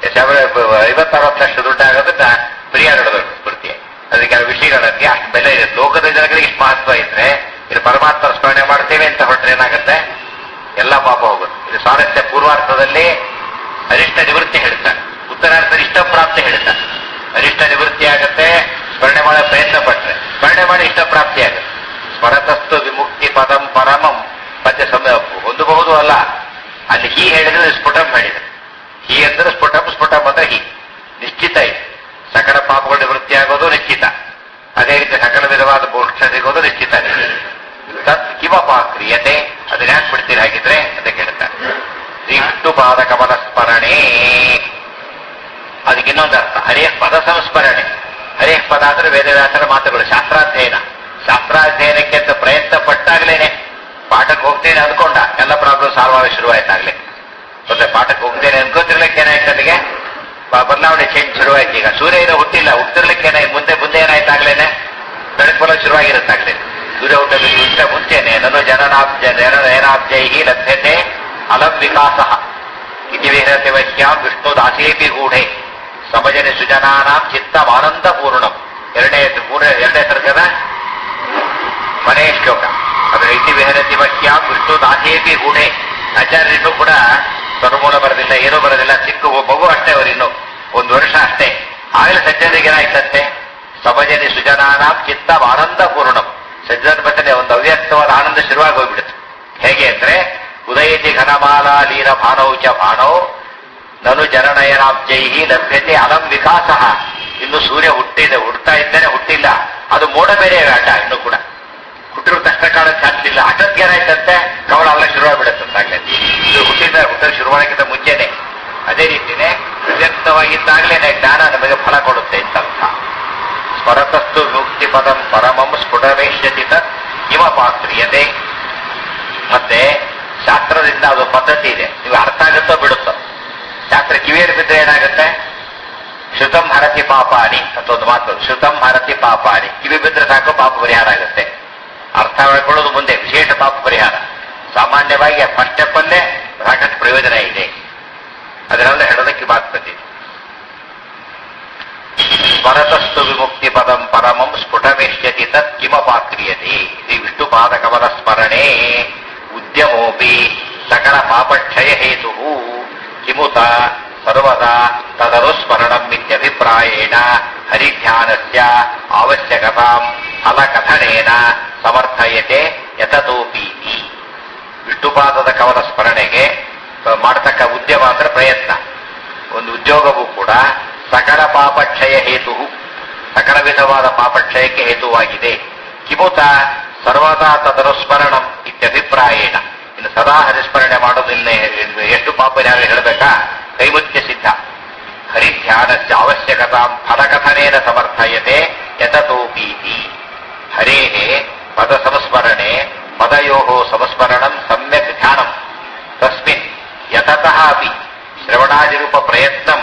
50-60 ಲಕ್ಷ ದುಡ್ಡು ಆಗೋದನ್ನ ಪ್ರಿಯ ನಡೆದೋದು ಪೂರ್ತಿ. ಅದಕ್ಕೆ ಆ ವಿಷಯಗಳಲ್ಲಿ ಅಷ್ಟು ಬೆಲೆ ಇದೆ. ಲೋಕದ ಜನಗಳಿಗೆ ಇಷ್ಟು ಮಹತ್ವ ಇದ್ರೆ ಇದು ಪರಮಾತ್ಮ ಸ್ಮರಣೆ ಮಾಡ್ತೇವೆ ಅಂತ ಹೊರಟ್ರೆ ಏನಾಗುತ್ತೆ, ಎಲ್ಲ ಪಾಪ ಹೋಗುತ್ತೆ. ಇದು ಸ್ವಾರಸ್ಯ. ಪೂರ್ವಾರ್ಥದಲ್ಲಿ ಅರಿಷ್ಟ ನಿವೃತ್ತಿ ಹೇಳ್ತಾನೆ, ಉತ್ತರಾರ್ಥದಲ್ಲಿ ಇಷ್ಟಪ್ರಾಪ್ತಿ ಹೇಳ್ತಾನೆ. ಅರಿಷ್ಟ ನಿವೃತ್ತಿ ಆಗುತ್ತೆ ಸ್ಮರಣೆ ಮಾಡೋ ಪ್ರಯತ್ನ ಪಟ್ರೆ, ಸ್ಮರಣೆ ಮಾಡಿ ಇಷ್ಟಪ್ರಾಪ್ತಿ ಆಗುತ್ತೆ. ಸ್ಮರತಸ್ತು ವಿಮುಕ್ತಿ ಪದಂ ಪರಮಂ. ಮತ್ತೆ ಹೊಂದಬಹುದು ಅಲ್ಲ, ಅಲ್ಲಿ ಹೀ ಹೇಳಿದ್ರೆ ಸ್ಫುಟಂ ಹೇಳಿದ್ರೆ. ಹೀ ಅಂದ್ರೆ ಸ್ಫುಟಂ, ಸ್ಫುಟಂ ಅಂದ್ರೆ ಹೀ ನಿಶ್ಚಿತ ಇದೆ. ಸಕಲ ಪಾಪಗಳು ನಿವೃತ್ತಿ ಆಗೋದು ನಿಶ್ಚಿತ. ಅದೇ ರೀತಿ ಸಕಲ ವಿಧವಾದ ಮೋಕ್ಷ ಸಿಗೋದು ನಿಶ್ಚಿತ. ತತ್ ಕಿಮಪಾಕ್ರಿಯತೆ. ಅದನ್ನ ಯಾಕೆ ಬಿಡ್ತೀರಿ ಹಾಗಿದ್ರೆ ಅಂತ ಕೇಳ್ತಾರೆ. ಶ್ರೀ ವಿಷ್ಣು ಪಾದ ಕಮಲ ಸ್ಮರಣೆ. ಅದಕ್ಕೆ ಇನ್ನೊಂದು ಅರ್ಥ ಹರಿಯ ಪದ ಸಂಸ್ಮರಣೆ. ಹರಿಯ ಪದ ಅಂದ್ರೆ ವೇದವ್ಯಾಸರ ಮಾತುಗಳು, ಶಾಸ್ತ್ರಾಧ್ಯಯನ. ಶಾಸ್ತ್ರಾಧ್ಯಯನಕ್ಕೆ ಅಂತ ಪ್ರಯತ್ನ ಪಟ್ಟಾಗ್ಲೇನೆ ಪಾಠಕ್ಕೆ ಹೋಗ್ತೇನೆ ಅಂದ್ಕೊಂಡ ಎಲ್ಲ ಪ್ರಾಬ್ಲಮ್ ಸಾಲ್ವ್ ಆಗಿ ಶುರುವಾಯ್ತಾಗ್ಲಿ. ಮತ್ತೆ ಪಾಠಕ್ಕೆ ಹೋಗ್ತೇನೆ ಅನ್ಕೋತಿರ್ಲಿಕ್ಕೆ ಏನಾಯ್ತು, ಅಲ್ಲಿಗೆ ಬದಲಾವಣೆ ಚೇಂಜ್ ಶುರುವಾಯ್ತು. ಈಗ ಸೂರ್ಯ ಏನೋ ಹುಟ್ಟಿಲ್ಲ, ಹುಟ್ಟಿರ್ಲಿಕ್ಕೆ ಮುಂದೆ ಏನಾಯ್ತಾಗ್ಲೇನೆ ಬೆಳಕು ಬರೋದು ಶುರುವಾಗಿರುತ್ತಾಗ್ಲೇ. ಸೂರ್ಯ ಹುಟ್ಟಲಿಕ್ಕೆ ಮುಂಚೆನೆ ನಾನು ಜನನಾಬ್ಜೈ ಲಭ್ಯತೆ ಅಲಂ ವಿಕಾಸ ಇತಿ ವಿಹರತೆ ವಶ್ಯಾಂ ವಿಷ್ಣು ದಾಸೇಪಿ ಗೂಢೆ ಸಮಜನೆ ಸುಜನಾನಾಂ ಚಿತ್ತಮಾನಂದ ಪೂರ್ಣಂ ಎರಡನೇ ಸರ್ಗದ ಕೊನೆಯ ಶ್ಲೋಕ. ಅದು ಐತಿ ವಿಹರತಿ ಮಹ್ಯ ವಿಷ್ಣು ದಾಸೇಪಿ ಗೂಢೆ. ಆಚಾರ್ಯರಿನ್ನೂ ಕೂಡ ಸರ್ವಮೂಲ ಬರೋದಿಲ್ಲ, ಏನೂ ಬರೋದಿಲ್ಲ, ಚಿಕ್ಕ ಮಗು ಅಷ್ಟೇ ಅವರಿನ್ನು 1 ವರ್ಷ ಅಷ್ಟೇ. ಆಗಲೇ ಸಜ್ಜನಿಗೆ ಏನಾಯ್ತಂತೆ, ಸಭಜನಿ ಸುಜನಾನಾಂ ಚಿತ್ತ ಆನಂದ ಪೂರ್ಣಂ. ಸಜ್ಜನ ಬಸನೆ ಒಂದು ಅವ್ಯಕ್ತವಾದ ಆನಂದ ಶುರುವಾಗಿ ಹೋಗ್ಬಿಡುತ್ತೆ. ಹೇಗೆ ಅಂದ್ರೆ ಉದಯತಿ ಘನಮಾಲಾ ಲೀನ ಭಾನೌ ಚ ಭಾನೌ ನನು ಜನನಯನಾಬ್ಜೈ ಲಭ್ಯತೆ ಅಲಂ ವಿಕಾಸ. ಇನ್ನು ಸೂರ್ಯ ಹುಡ್ತಾ ಇದ್ದಾನೆ, ಹುಟ್ಟಿಲ್ಲ. ಅದು ಮೋಡ ಬೇರೆ ಆಟ. ಇನ್ನು ಕೂಡ ಹುಟ್ಟಿರೋ ತಕ್ಷಣ ಕಾಣೋದು ಚಾನ್ಸ್ ಇಲ್ಲ. ಅಷ್ಟೊತ್ತಿಗೆ ಏನಾಯ್ತಂತೆ, ಕವಳ ಎಲ್ಲ ಶುರುವಾಗ್ಬಿಡುತ್ತಂತಾಗ್ಲೇ. ಇದು ಹುಟ್ಟಲು ಶುರುವಾಗಕ್ಕಿಂತ ಮುಂಚೆನೆ. ಅದೇ ರೀತಿನೇ ವ್ಯಕ್ತವಾಗಿದ್ದಾಗಲೇ ಜ್ಞಾನ ನಮಗೆ ಫಲ ಕೊಡುತ್ತೆ ಅಂತ. ಸ್ಮರತಸ್ತು ಮುಕ್ತಿ ಪದಂ ಪರಮಂ ಸ್ಫುಟವೇಶ್ಯತಿ ತತ್ ಹಿಮಪಾತ್ರಿಯತೆ. ಮತ್ತೆ ಶಾಸ್ತ್ರದಿಂದ ಅದು ಪದ್ಧತಿ ಇದೆ, ನೀವು ಅರ್ಥ ಆಗುತ್ತೋ ಬಿಡುತ್ತೋ. ಶಾಸ್ತ್ರ ಕಿವಿಯಲ್ಲಿ ಬಿದ್ದರೆ ಏನಾಗುತ್ತೆ, ಶ್ರುತಂ ಹರತಿ ಪಾಪಾಣಿ ಅಂತ ಒಂದು ಮಾತು. ಶ್ರುತಂ ಹರತಿ ಪಾಪಾಣಿ, ಕಿವಿ ಬಿದ್ದರೆ ಸಾಕು ಪಾಪ ಪರಿಹಾರ ಆಗುತ್ತೆ. ಅರ್ಥ ಮಾಡ್ಕೊಳ್ಳೋದು ಮುಂದೆ ವಿಶೇಷ ಪಾಪ ಪರಿಹಾರ. ಸಾಮಾನ್ಯವಾಗಿ ಫಸ್ಟ್ ಸ್ಟೆಪ್ ಅಲ್ಲೇ ಸಾಕಷ್ಟು ಪ್ರಯೋಜನ ಇದೆ. ಅದನ್ನೆಲ್ಲ ಹೇಳೋದಕ್ಕೆ ಮಾತು ಬಂದಿದೆ. ಸ್ಮರತಸ್ತು ವಿಮುಕ್ತಿ ಪದಂ ಪರಮಂ ಸ್ಫುಟವೇಶ್ಯತಿ ತತ್ ಕಿಮಪಾಕ್ರಿಯತೆ. ಶ್ರೀ ವಿಷ್ಣು ಪಾದಕಮಲ ಸ್ಮರಣೆ ಉದ್ಯಮೋಪಿ ಸಕಲ ಪಾಪಕ್ಷಯ ಹೇತು ಕಿಮುತ ಸರ್ವದಾ ತದನುಸ್ಮರಣಂ ಇತ್ಯಭಿಪ್ರಾಯೇಣ ಹರಿಧ್ಯಾನಸ್ಯ ಅವಶ್ಯಕತಾಂ ಫಲಕಥನೇನ ಸಮರ್ಥಯತೆ ಯತತೋಪೀತಿ. ವಿಷ್ಣುಪಾದದ ಕವಲ ಸ್ಮರಣೆಗೆ ಮಾಡತಕ್ಕ ಉದ್ಯಮ ಅಂದ್ರೆ ಪ್ರಯತ್ನ. ಒಂದು ಉದ್ಯೋಗವೂ ಕೂಡ ಸಕಲ ಪಾಪಕ್ಷಯ ಹೇತು, ಸಕಲ ವಿಧವಾದ ಪಾಪಕ್ಷಯಕ್ಕೆ ಹೇತುವಾಗಿದೆ. ಕಿಮುತ ಸರ್ವದಾ ತದನುಸ್ಮರಣಂ ಇತ್ಯಭಿಪ್ರಾಯೇಣ. ಇನ್ನು ಸದಾ ಹರಿಸ್ಮರಣೆ ಮಾಡೋದಿನ್ನೇ ಎಷ್ಟು ಪಾಪ ಯಾರು ಹೇಳಬೇಕಾ, ಕೈಮುತ್ಯ ಸಿದ್ಧ. ಹರಿಧ್ಯಾನಸ್ಯ ಅವಶ್ಯಕತಾಂ ಫಲಕಥನೇನ ಸಮರ್ಥಯತೆ ಯತತೋಪೀತಿ. ಹರೇಃ ಪದ ಸಂಸ್ಮರಣೆ ಪದಯೋಃ ಸಂಸ್ಮರಣಂ ಸಮ್ಯಕ್ ಧ್ಯಾನಂ ತಸ್ಮಿನ್ ಯತತಃ ಅಪಿ ಶ್ರವಣಾದಿರೂಪ ಪ್ರಯತ್ನಂ